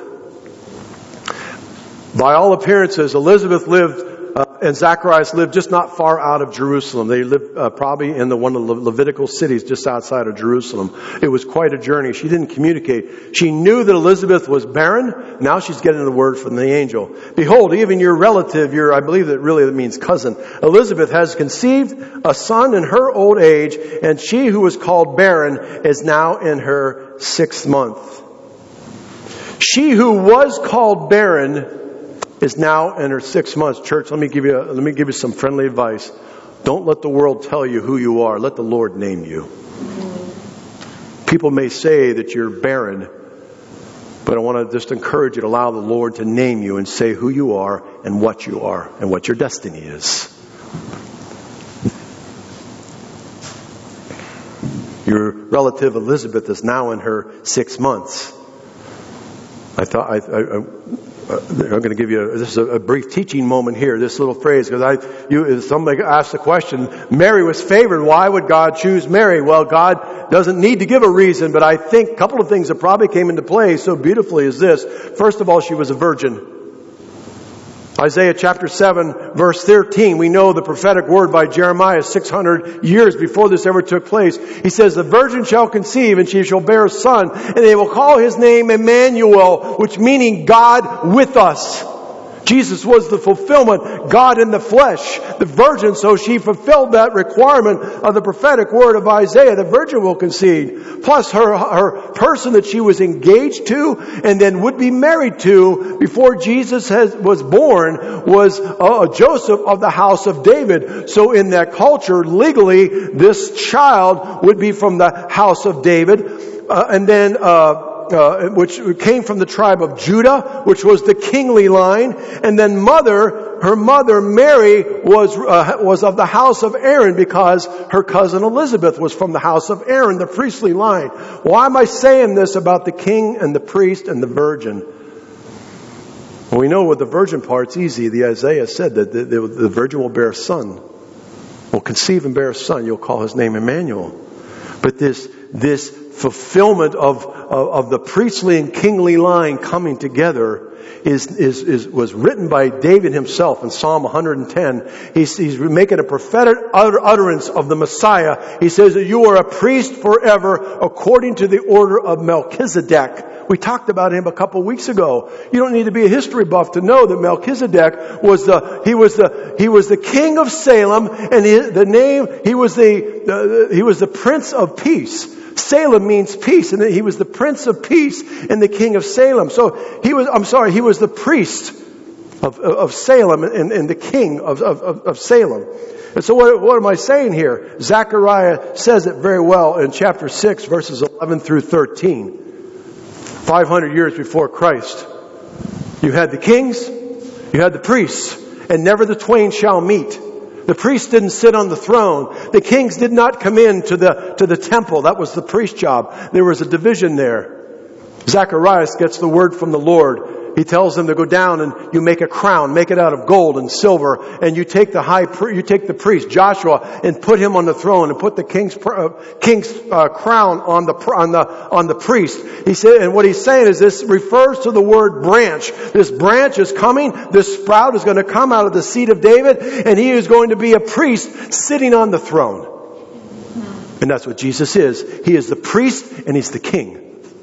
By all appearances, Elizabeth lived and Zacharias lived just not far out of Jerusalem. They lived probably in one of the Levitical cities just outside of Jerusalem. It was quite a journey. She didn't communicate. She knew that Elizabeth was barren. Now she's getting the word from the angel. Behold, even your relative, I believe that really that means cousin, Elizabeth has conceived a son in her old age, and she who was called barren is now in her 6th month. She who was called barren is now in her 6 months. Church, let me give you some friendly advice. Don't let the world tell you who you are. Let the Lord name you. People may say that you're barren, But I want to just encourage you to allow the Lord to name you and say who you are and what your destiny is. Your relative Elizabeth is now in her 6 months. I'm going to give you this is a brief teaching moment here. This little phrase, because somebody asked the question, Mary was favored. Why would God choose Mary? Well, God doesn't need to give a reason, but I think a couple of things that probably came into play so beautifully is this. First of all, she was a virgin. Isaiah chapter 7 verse 13, we know the prophetic word by Jeremiah 600 years before this ever took place. He says, the virgin shall conceive and she shall bear a son, and they will call his name Emmanuel, which meaning God with us. Jesus was the fulfillment, God in the flesh, the virgin, so she fulfilled that requirement of the prophetic word of Isaiah. The virgin will conceive. Plus her person that she was engaged to and then would be married to before Jesus was born was Joseph of the house of David. So in that culture, legally, this child would be from the house of David. Which came from the tribe of Judah, which was the kingly line. And then her mother Mary was of the house of Aaron, because her cousin Elizabeth was from the house of Aaron, the priestly line. Why am I saying this about the king and the priest and the virgin? Well, we know with the virgin part's easy. The Isaiah said that the virgin will bear a son, will conceive and bear a son. You'll call his name Emmanuel. But this fulfillment of the priestly and kingly line coming together was written by David himself in Psalm 110. He's making a prophetic utterance of the Messiah. He says that you are a priest forever according to the order of Melchizedek. We talked about him a couple of weeks ago. You don't need to be a history buff to know that Melchizedek was the king of Salem, and he was the Prince of Peace. Salem means peace, and he was the Prince of Peace and the King of Salem. So he was the priest of Salem and the King of Salem. And so what am I saying here? Zechariah says it very well in chapter 6, verses 11 through 13. 500 years before Christ. You had the kings, you had the priests, and never the twain shall meet. The priests didn't sit on the throne. The kings did not come in to the temple. That was the priest's job. There was a division there. Zacharias gets the word from the Lord. He tells them to go down and you make a crown, make it out of gold and silver, and you take the priest Joshua and put him on the throne and put the king's crown on the priest. He said, and what he's saying is this refers to the word branch. This branch is coming. This sprout is going to come out of the seed of David, and he is going to be a priest sitting on the throne. And that's what Jesus is. He is the priest and he's the king.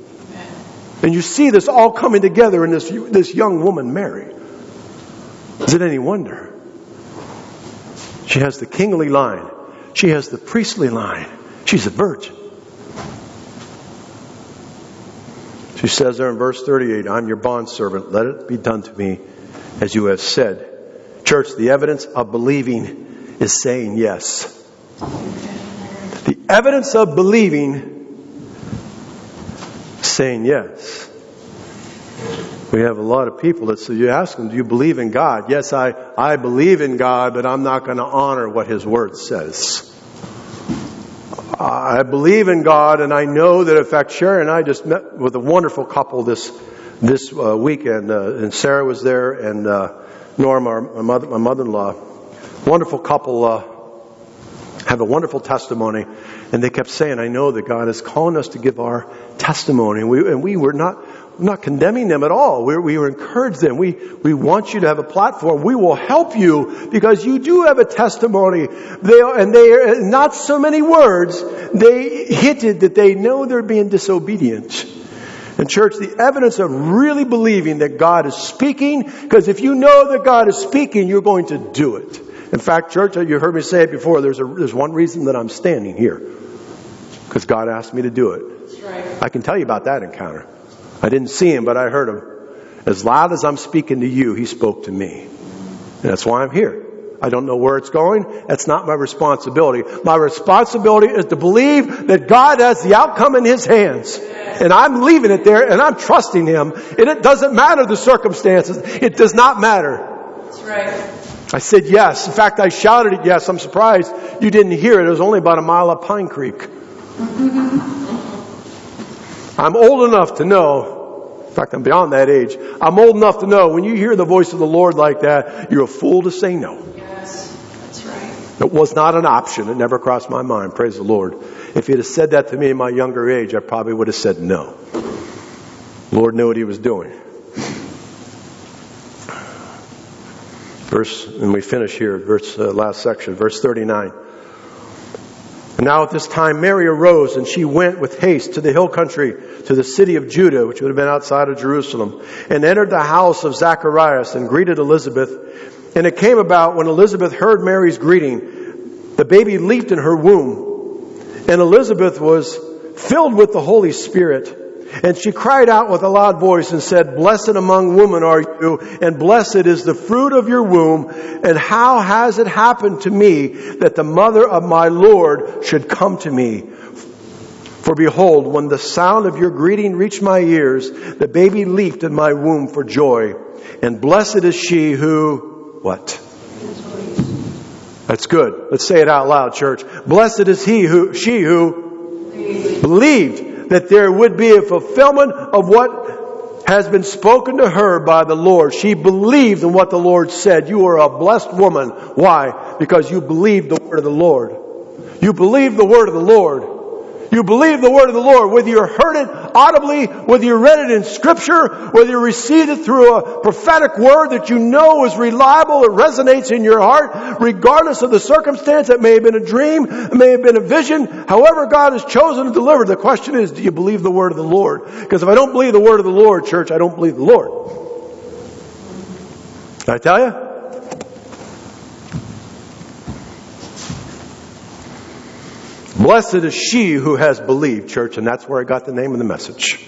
And you see this all coming together in this young woman, Mary. Is it any wonder? She has the kingly line. She has the priestly line. She's a virgin. She says there in verse 38, I'm your bondservant. Let it be done to me as you have said. Church, the evidence of believing is saying yes. The evidence of believing saying yes. We have a lot of people that say, you ask them, do you believe in God? Yes, I believe in God, but I'm not going to honor what His Word says. I believe in God, and I know that, in fact, Sherry and I just met with a wonderful couple this weekend, and Sarah was there, and Norma, my mother-in-law. Wonderful couple, have a wonderful testimony, and they kept saying, I know that God is calling us to give our testimony, and we were not condemning them at all. We were encouraging them. We want you to have a platform. We will help you because you do have a testimony. They are not so many words. They hinted that they know they're being disobedient. And church, the evidence of really believing that God is speaking, because if you know that God is speaking, you're going to do it. In fact, church, you heard me say it before, there's one reason that I'm standing here. Because God asked me to do it. That's right. I can tell you about that encounter. I didn't see him, but I heard him. As loud as I'm speaking to you, he spoke to me. And that's why I'm here. I don't know where it's going. That's not my responsibility. My responsibility is to believe that God has the outcome in His hands. And I'm leaving it there and I'm trusting Him. And it doesn't matter the circumstances. It does not matter. That's right. I said yes. In fact, I shouted it yes. I'm surprised you didn't hear it. It was only about a mile up Pine Creek. I'm old enough to know, in fact, I'm beyond that age. I'm old enough to know when you hear the voice of the Lord like that, you're a fool to say no. Yes, that's right. It was not an option. It never crossed my mind. Praise the Lord. If He'd have said that to me in my younger age, I probably would have said no. The Lord knew what He was doing. And we finish here, last section, verse 39. And now at this time Mary arose, and she went with haste to the hill country, to the city of Judah, which would have been outside of Jerusalem, and entered the house of Zacharias and greeted Elizabeth. And it came about when Elizabeth heard Mary's greeting, the baby leaped in her womb, and Elizabeth was filled with the Holy Spirit. And she cried out with a loud voice and said, "Blessed among women are you, and blessed is the fruit of your womb. And how has it happened to me that the mother of my Lord should come to me? For behold, when the sound of your greeting reached my ears, the baby leaped in my womb for joy. And blessed is she who," what? That's good. Let's say it out loud, church. Blessed is she who believed that there would be a fulfillment of what has been spoken to her by the Lord. She believed in what the Lord said. You are a blessed woman. Why? Because you believed the word of the Lord. You believed the word of the Lord. You believe the word of the Lord, whether you heard it audibly, whether you read it in Scripture, whether you received it through a prophetic word that you know is reliable, it resonates in your heart, regardless of the circumstance. It may have been a dream, it may have been a vision. However God has chosen to deliver, the question is, do you believe the word of the Lord? Because if I don't believe the word of the Lord, church, I don't believe the Lord. Can I tell you? Blessed is she who has believed, church, and that's where I got the name of the message.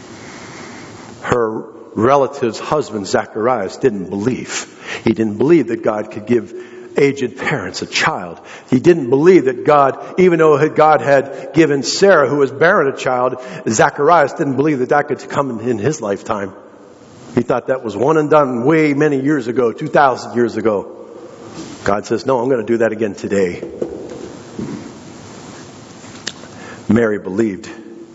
Her relative's husband, Zacharias, didn't believe. He didn't believe that God could give aged parents a child. He didn't believe that God, even though God had given Sarah, who was barren, a child, Zacharias didn't believe that that could come in his lifetime. He thought that was one and done way many years ago, 2,000 years ago. God says, no, I'm going to do that again today. Mary believed.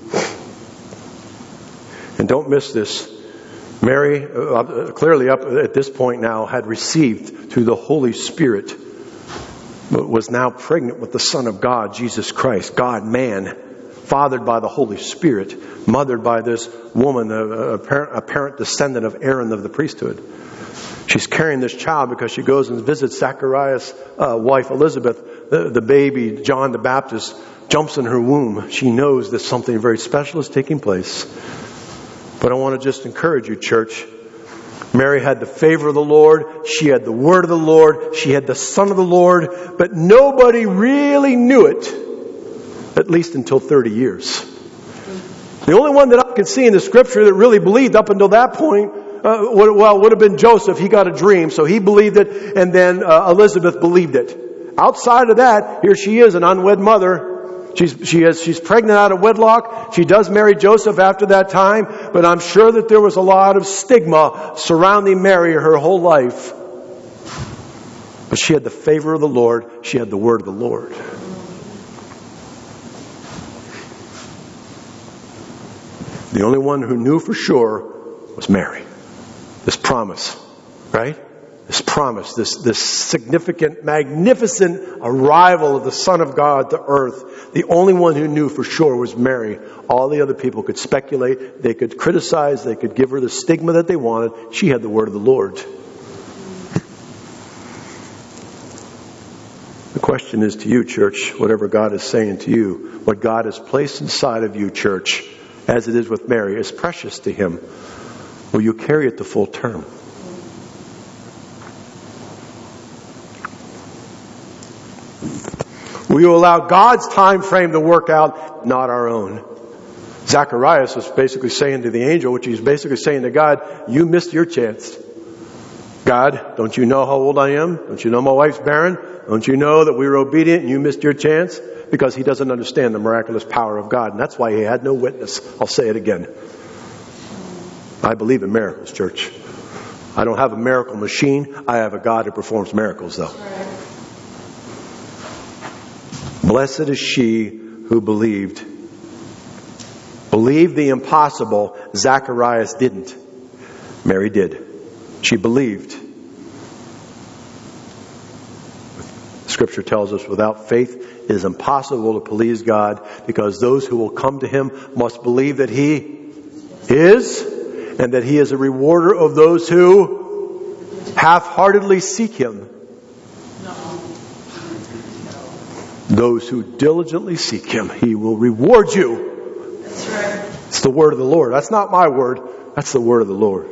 And don't miss this. Mary, clearly up at this point now, had received through the Holy Spirit, but was now pregnant with the Son of God, Jesus Christ, God, man, fathered by the Holy Spirit, mothered by this woman, a parent descendant of Aaron of the priesthood. She's carrying this child because she goes and visits Zacharias' wife Elizabeth. The baby, John the Baptist, jumps in her womb. She knows that something very special is taking place. But I want to just encourage you, church. Mary had the favor of the Lord. She had the word of the Lord. She had the Son of the Lord. But nobody really knew it, at least until 30 years. The only one that I can see in the Scripture that really believed up until that point, would have been Joseph. He got a dream, so he believed it, and then Elizabeth believed it. Outside of that, here she is, an unwed mother. She's pregnant out of wedlock. She does marry Joseph after that time, but I'm sure that there was a lot of stigma surrounding Mary her whole life. But she had the favor of the Lord. She had the word of the Lord. The only one who knew for sure was Mary. This promise, right? This promise, this significant, magnificent arrival of the Son of God to earth. The only one who knew for sure was Mary. All the other people could speculate, they could criticize, they could give her the stigma that they wanted. She had the word of the Lord. The question is to you, church, whatever God is saying to you, what God has placed inside of you, church, as it is with Mary, is precious to Him. Will you carry it to full term? Will you allow God's time frame to work out, not our own? Zacharias was basically saying to the angel, which he's basically saying to God, you missed your chance. God, don't you know how old I am? Don't you know my wife's barren? Don't you know that we were obedient and you missed your chance? Because he doesn't understand the miraculous power of God. And that's why he had no witness. I'll say it again. I believe in miracles, church. I don't have a miracle machine. I have a God who performs miracles, though. Blessed is she who believed. Believed the impossible. Zacharias didn't. Mary did. She believed. Scripture tells us without faith it is impossible to please God, because those who will come to him must believe that he is, and that he is a rewarder of those who half-heartedly seek him. Those who diligently seek him, he will reward you. That's right. It's the word of the Lord. That's not my word. That's the word of the Lord.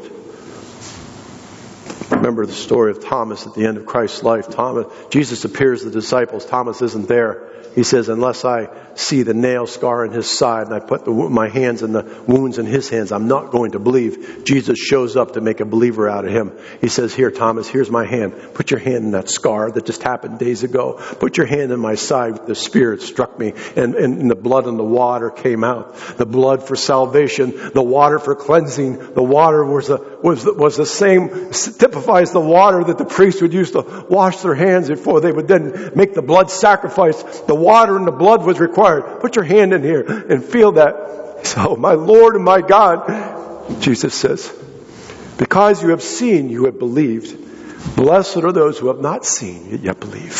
Remember the story of Thomas at the end of Christ's life. Jesus appears to the disciples. Thomas isn't there. He says, unless I see the nail scar in his side and I put my hands in the wounds in his hands, I'm not going to believe. Jesus shows up to make a believer out of him. He says, here, Thomas, here's my hand. Put your hand in that scar that just happened days ago. Put your hand in my side. The Spirit struck me and the blood and the water came out. The blood for salvation, the water for cleansing. The water was the same, typifies the water that the priest would use to wash their hands before they would then make the blood sacrifice. The water and the blood was required. Put your hand in here and feel that. So, my Lord and my God, Jesus says, because you have seen, you have believed. Blessed are those who have not seen, yet believe.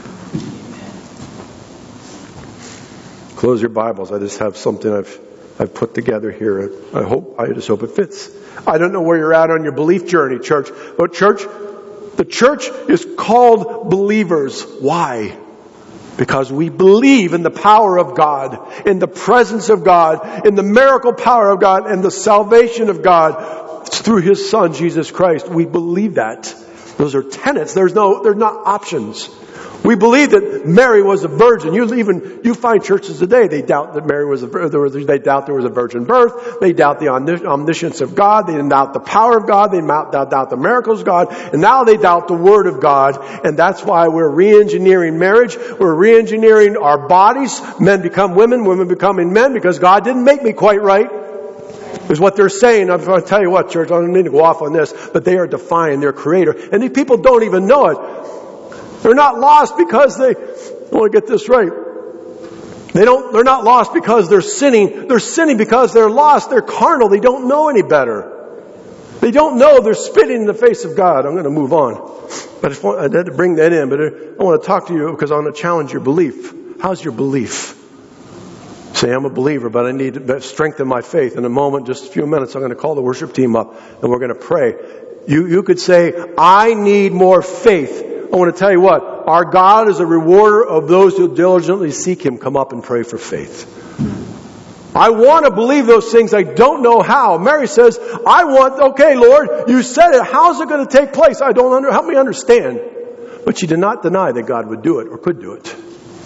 Close your Bibles. I just have something I've put together here. I just hope it fits. I don't know where you're at on your belief journey, church. But church, the church is called believers. Why? Because we believe in the power of God, in the presence of God, in the miracle power of God, and the salvation of God through His Son, Jesus Christ. We believe that. Those are tenets. They're not options. We believe that Mary was a virgin. You find churches today, they doubt that Mary was a virgin. They doubt there was a virgin birth. They doubt the omniscience of God. They doubt the power of God. They doubt the miracles of God. And now they doubt the Word of God. And that's why we're re-engineering marriage. We're re-engineering our bodies. Men become women, women becoming men, because God didn't make me quite right. Is what they're saying. I'm going to tell you what, church, I don't need to go off on this, but they are defying their Creator. And these people don't even know it. They're not lost because I want to get this right. They're not lost because they're sinning. They're sinning because they're lost. They're carnal. They don't know any better. They don't know they're spitting in the face of God. I'm going to move on. But I had to bring that in. But I want to talk to you because I want to challenge your belief. How's your belief? Say, I'm a believer, but I need to strengthen my faith. In a moment, just a few minutes, I'm going to call the worship team up and we're going to pray. You could say, I need more faith. I want to tell you what, our God is a rewarder of those who diligently seek Him. Come up and pray for faith. I want to believe those things. I don't know how. Mary says, okay, Lord, you said it. How's it going to take place? Help me understand. But she did not deny that God would do it or could do it.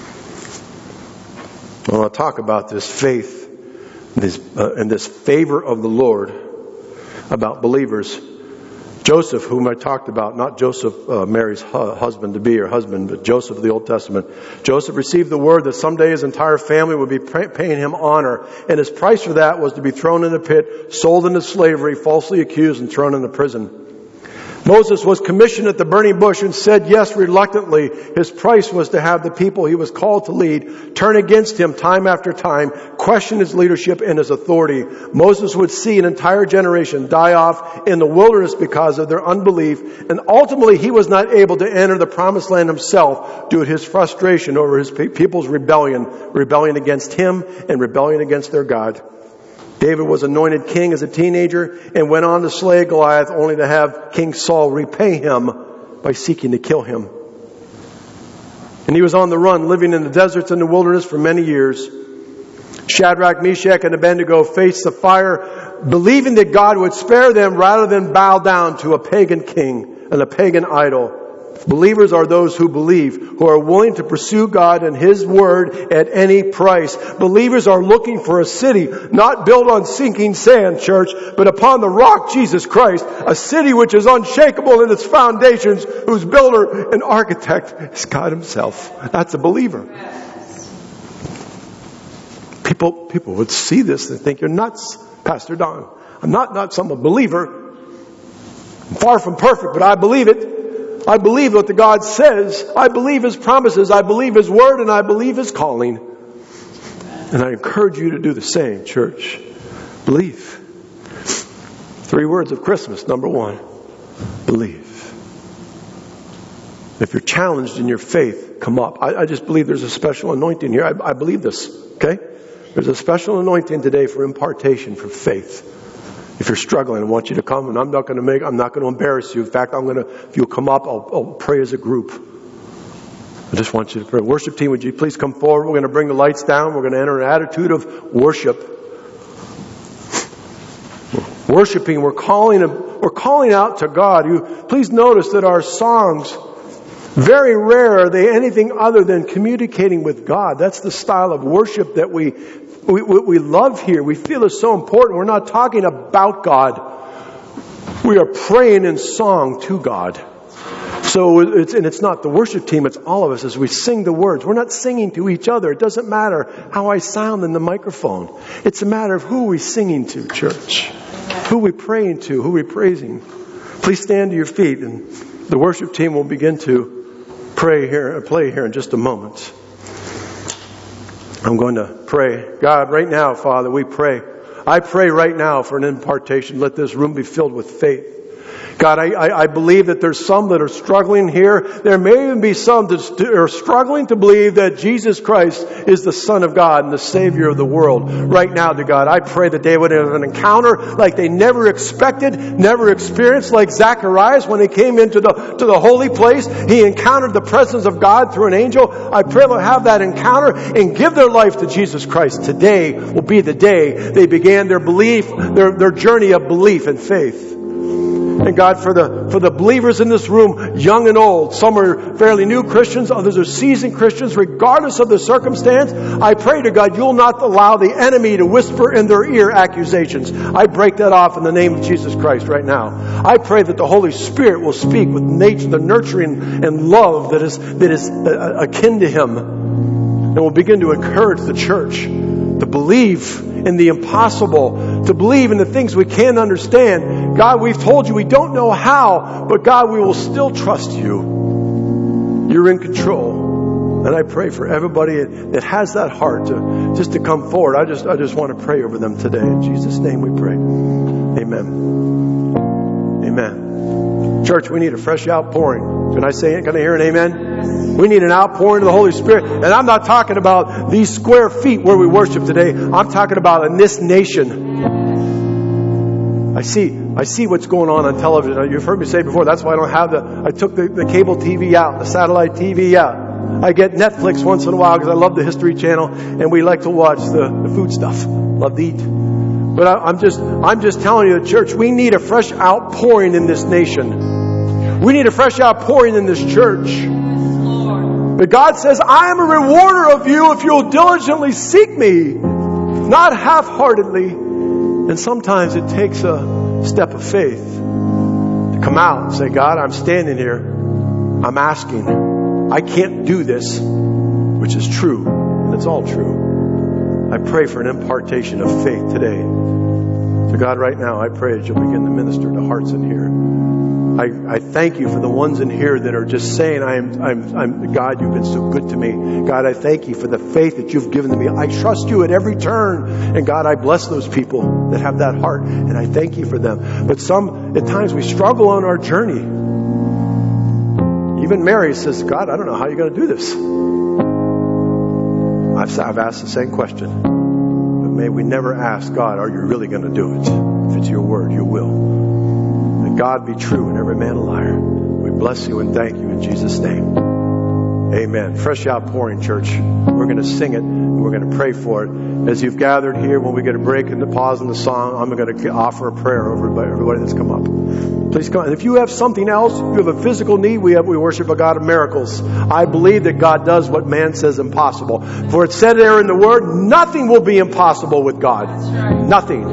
I want to talk about this faith and this favor of the Lord about believers. Joseph, whom I talked about, not Joseph, Mary's husband-to-be or husband, but Joseph of the Old Testament. Joseph received the word that someday his entire family would be paying him honor. And his price for that was to be thrown in a pit, sold into slavery, falsely accused, and thrown into prison. Moses was commissioned at the burning bush and said yes reluctantly. His price was to have the people he was called to lead turn against him time after time, question his leadership and his authority. Moses would see an entire generation die off in the wilderness because of their unbelief, and ultimately he was not able to enter the promised land himself due to his frustration over his people's rebellion against him and rebellion against their God. David was anointed king as a teenager and went on to slay Goliath, only to have King Saul repay him by seeking to kill him. And he was on the run, living in the deserts and the wilderness for many years. Shadrach, Meshach, and Abednego faced the fire, believing that God would spare them rather than bow down to a pagan king and a pagan idol. Believers are those who believe, who are willing to pursue God and His Word at any price. Believers are looking for a city not built on sinking sand, church, but upon the rock, Jesus Christ. A city which is unshakable in its foundations, whose builder and architect is God Himself. That's a believer. People would see this and think, you're nuts, Pastor Don. I'm not nuts, I'm a believer. I'm far from perfect, but I believe it. I believe what the God says. I believe His promises. I believe His Word, and I believe His calling. And I encourage you to do the same, church. Believe. 3 words of Christmas. Number 1, believe. If you're challenged in your faith, come up. I just believe there's a special anointing here. I believe this, okay? There's a special anointing today for impartation, for faith. If you're struggling, I want you to come, and I'm not going to embarrass you. In fact, if you'll come up, I'll pray as a group. I just want you to pray. Worship team, would you please come forward? We're going to bring the lights down. We're going to enter an attitude of worship. We're worshiping. We're calling out to God. Please notice that our songs, very rare are they anything other than communicating with God. That's the style of worship that we love here. We feel is so important. We're not talking about God. We are praying in song to God. So it's not the worship team, it's all of us as we sing the words. We're not singing to each other. It doesn't matter how I sound in the microphone. It's a matter of who we're singing to, church. Who we're praying to, who we're praising. Please stand to your feet, and the worship team will begin to play here in just a moment. I'm going to pray. God, right now, Father, we pray. I pray right now for an impartation. Let this room be filled with faith. God, I believe that there's some that are struggling here. There may even be some that are struggling to believe that Jesus Christ is the Son of God and the Savior of the world. Right now, to God, I pray that they would have an encounter like they never expected, never experienced, like Zacharias when he came into the holy place. He encountered the presence of God through an angel. I pray they'll have that encounter and give their life to Jesus Christ. Today will be the day they began their belief, their journey of belief and faith. And God, for the believers in this room, young and old, some are fairly new Christians, others are seasoned Christians, regardless of the circumstance, I pray to God, you'll not allow the enemy to whisper in their ear accusations. I break that off in the name of Jesus Christ right now. I pray that the Holy Spirit will speak with nature, the nurturing and love that is akin to Him. And will begin to encourage the church to believe in the impossible, to believe in the things we can't understand. God, we've told you we don't know how, but God, we will still trust you. You're in control. And I pray for everybody that has that heart to come forward. I just want to pray over them today. In Jesus' name we pray. Amen. Amen. Church, we need a fresh outpouring. Can I hear an amen? We need an outpouring of the Holy Spirit. And I'm not talking about these square feet where we worship today. I'm talking about in this nation. I see what's going on television. You've heard me say before, that's why I took the cable TV out, the satellite TV out. I get Netflix once in a while because I love the History Channel and we like to watch the food stuff. Love to eat. But I'm just telling you, the church, we need a fresh outpouring in this nation. We need a fresh outpouring in this church. But God says, I am a rewarder of you if you'll diligently seek me, not half-heartedly. And sometimes it takes a step of faith to come out and say, God, I'm standing here. I'm asking. I can't do this, which is true. And it's all true. I pray for an impartation of faith today. So God, right now, I pray that you'll begin to minister to hearts in here. I thank you for the ones in here that are just saying, I'm God, you've been so good to me. God, I thank you for the faith that you've given to me. I trust you at every turn. And God, I bless those people that have that heart. And I thank you for them. But at times we struggle on our journey. Even Mary says, God, I don't know how you're going to do this. I've asked the same question. But may we never ask, God, are you really going to do it? If it's your word, you will. God be true and every man a liar. We bless you and thank you in Jesus' name. Amen. Fresh outpouring, church. We're going to sing it, and we're going to pray for it. As you've gathered here, when we get a break and the pause in the song, I'm going to offer a prayer over everybody that's come up. Please come. And if you have something else, you have a physical need, we worship a God of miracles. I believe that God does what man says impossible. For it's said there in the Word, nothing will be impossible with God. Nothing.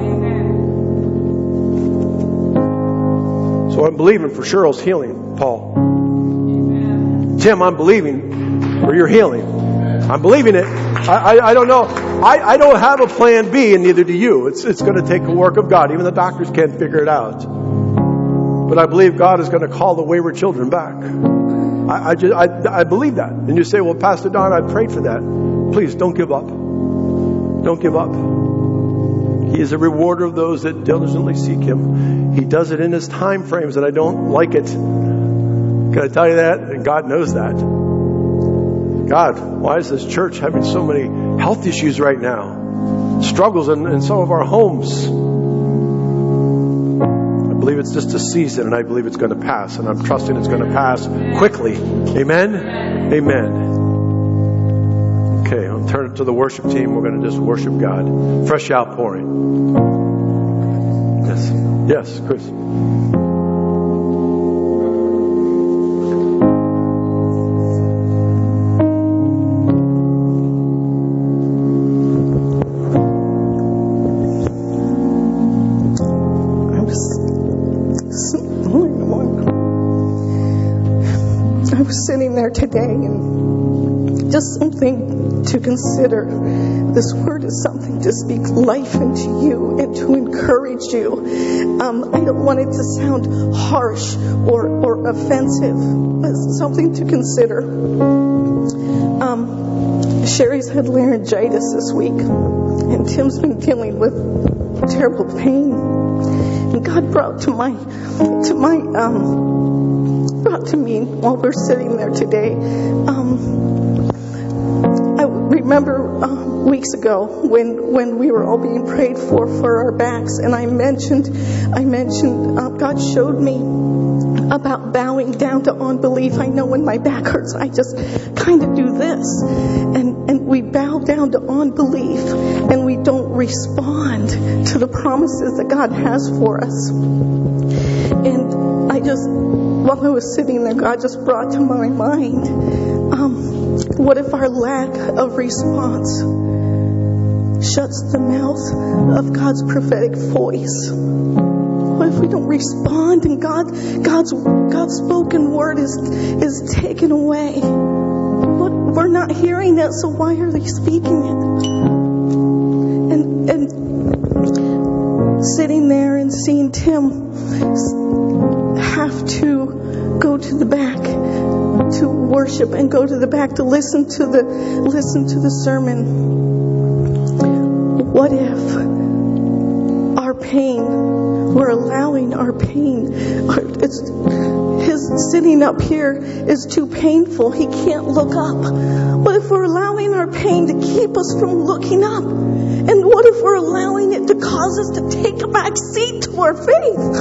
So I'm believing for Cheryl's healing, Paul. Tim, I'm believing for your healing. I'm believing it. I don't know. I don't have a plan B, and neither do you. It's going to take the work of God. Even the doctors can't figure it out. But I believe God is going to call the wayward children back. I believe that. And you say, well, Pastor Don, I prayed for that. Please, don't give up. Don't give up. He is a rewarder of those that diligently seek Him. He does it in His time frames, and I don't like it. Can I tell you that? And God knows that. God, why is this church having so many health issues right now? Struggles in some of our homes. I believe it's just a season, and I believe it's going to pass, and I'm trusting it's going to pass quickly. Amen? Amen. Okay, I'll turn it to the worship team. We're going to just worship God. Fresh outpouring. Yes. Yes, Chris. Sitting there today and just something to consider. This word is something to speak life into you and to encourage you. I don't want it to sound harsh or offensive, but it's something to consider. Sherry's had laryngitis this week, and Tim's been dealing with terrible pain. And God brought to me while we're sitting there today. I remember weeks ago when we were all being prayed for our backs, and I mentioned God showed me about bowing down to unbelief. I know when my back hurts, I just kind of do this, and we bow down to unbelief, and we don't respond to the promises that God has for us. And while I was sitting there, God just brought to my mind, what if our lack of response shuts the mouth of God's prophetic voice? What if we don't respond and God's spoken word is taken away? We're not hearing it, so why are they speaking it? And sitting there and seeing Tim have to go to the back to worship and go to the back to listen to the sermon. What if our pain, we're allowing our pain, his sitting up here is too painful, he can't look up. What if we're allowing our pain to keep us from looking up? And what if we're allowing it to cause us to take a back seat to our faith?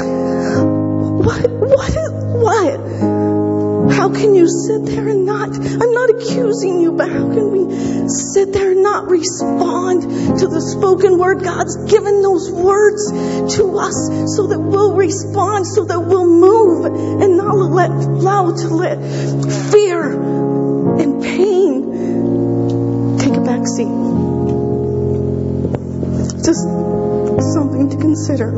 What? How can you sit there and I'm not accusing you, but how can we sit there and not respond to the spoken word? God's given those words to us so that we'll respond, so that we'll move and not allow to let fear and pain take a back seat. Just something to consider.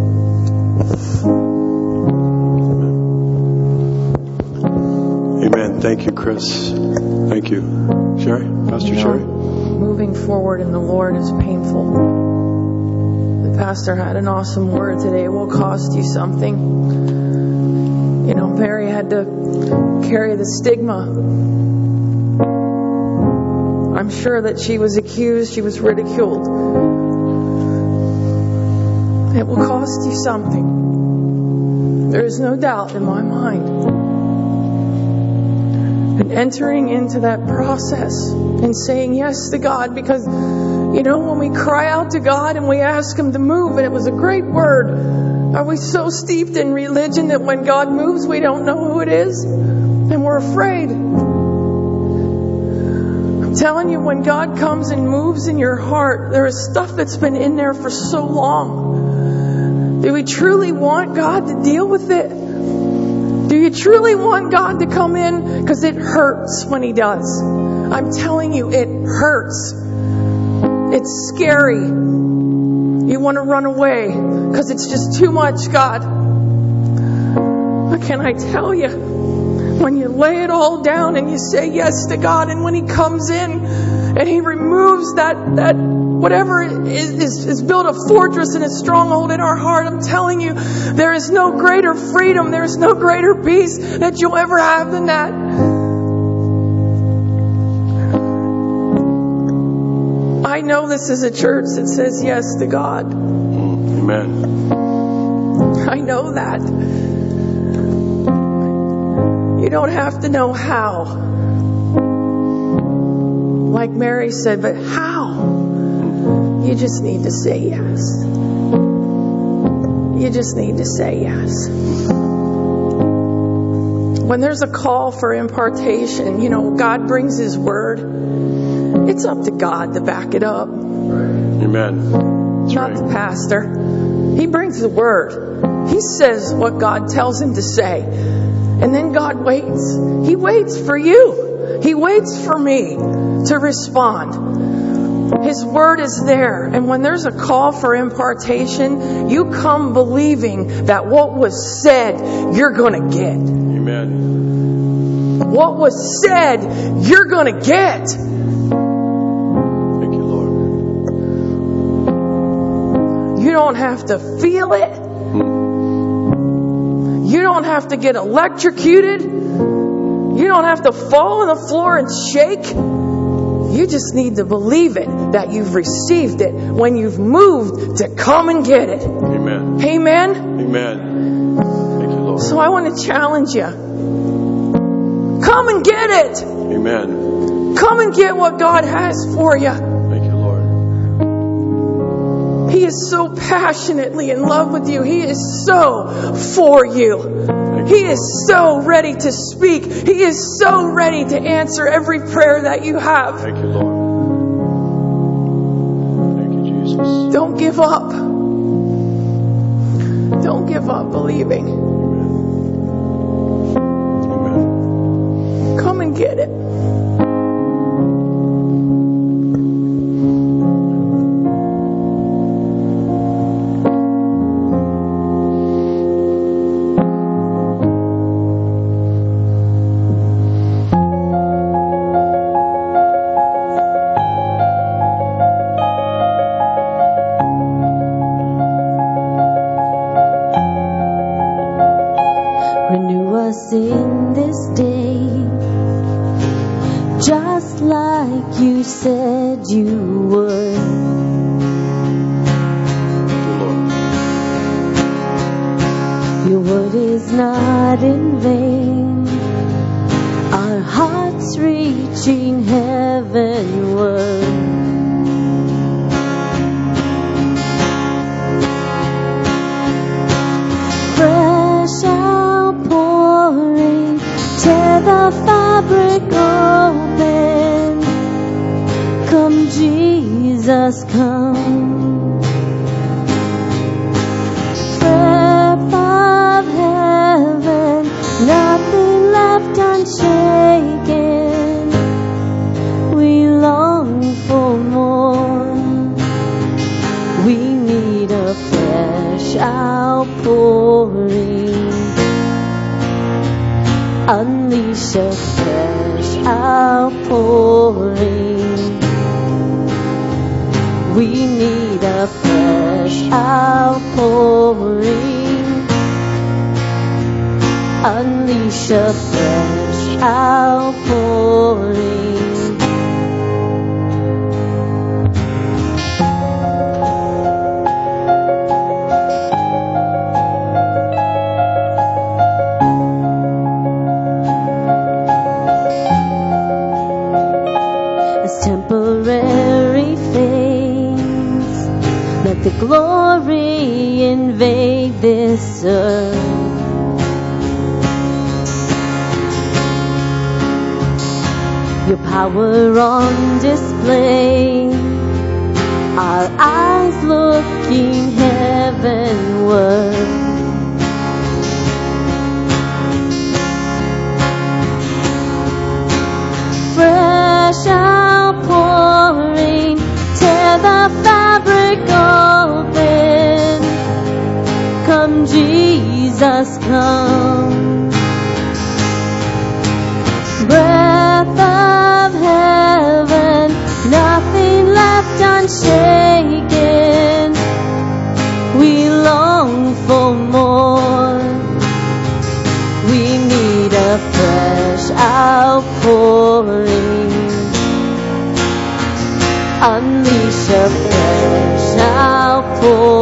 Amen. Thank you, Chris. Thank you. Sherry? Pastor Sherry? Moving forward in the Lord is painful. The pastor had an awesome word today. It will cost you something. You know, Mary had to carry the stigma. I'm sure that she was accused, she was ridiculed. It will cost you something. There is no doubt in my mind. And entering into that process and saying yes to God, because, you know, when we cry out to God and we ask Him to move, and it was a great word, are we so steeped in religion that when God moves, we don't know who it is? And we're afraid. telling you, when God comes and moves in your heart, there is stuff that's been in there for so long. Do we truly want God to deal with it? Do you truly want God to come in? Because it hurts when He does. I'm telling you, it hurts. It's scary. You want to run away because it's just too much, God. What can I tell you? When you lay it all down and you say yes to God, and when He comes in and He removes that whatever is built a fortress and a stronghold in our heart, I'm telling you, there is no greater freedom, there is no greater peace that you'll ever have than that. I know this is a church that says yes to God. Amen. I know that. You don't have to know how. Like Mary said, but how? You just need to say yes. You just need to say yes. When there's a call for impartation, God brings His word. It's up to God to back it up. Amen. Not the pastor. He brings the word. He says what God tells him to say. And then God waits. He waits for you. He waits for me to respond. His word is there. And when there's a call for impartation, you come believing that what was said, you're going to get. Amen. What was said, you're going to get. Thank you, Lord. You don't have to feel it. You don't have to get electrocuted. You don't have to fall on the floor and shake. You just need to believe it, that you've received it when you've moved to come and get it. Amen. Amen? Amen. Thank you, Lord. So I want to challenge you. Come and get it. Amen. Come and get what God has for you. Thank you, Lord. He is so passionately in love with you. He is so for you. He is so ready to speak. He is so ready to answer every prayer that you have. Thank you, Lord. Thank you, Jesus. Don't give up. Don't give up believing. Amen. Come and get it. Renew us in this day, just like you said you would. Your word is not in vain, our hearts reaching heavenward. Fresh outpouring, tear the fabric open. Come, Jesus, come. Breath of heaven, nothing left unshaken. We long for more. We need a fresh outpouring. Unleash a fresh outpouring. We need a fresh outpouring. Unleash a fresh outpouring. Temporary fades, let the glory invade this earth. your power on display. Our eyes looking heavenward. Fresh outpouring, tear the fabric open. Come, Jesus, come. Breath of heaven, nothing left unshaken. We long for more. We need a fresh outpouring. Unleash a fresh outpouring.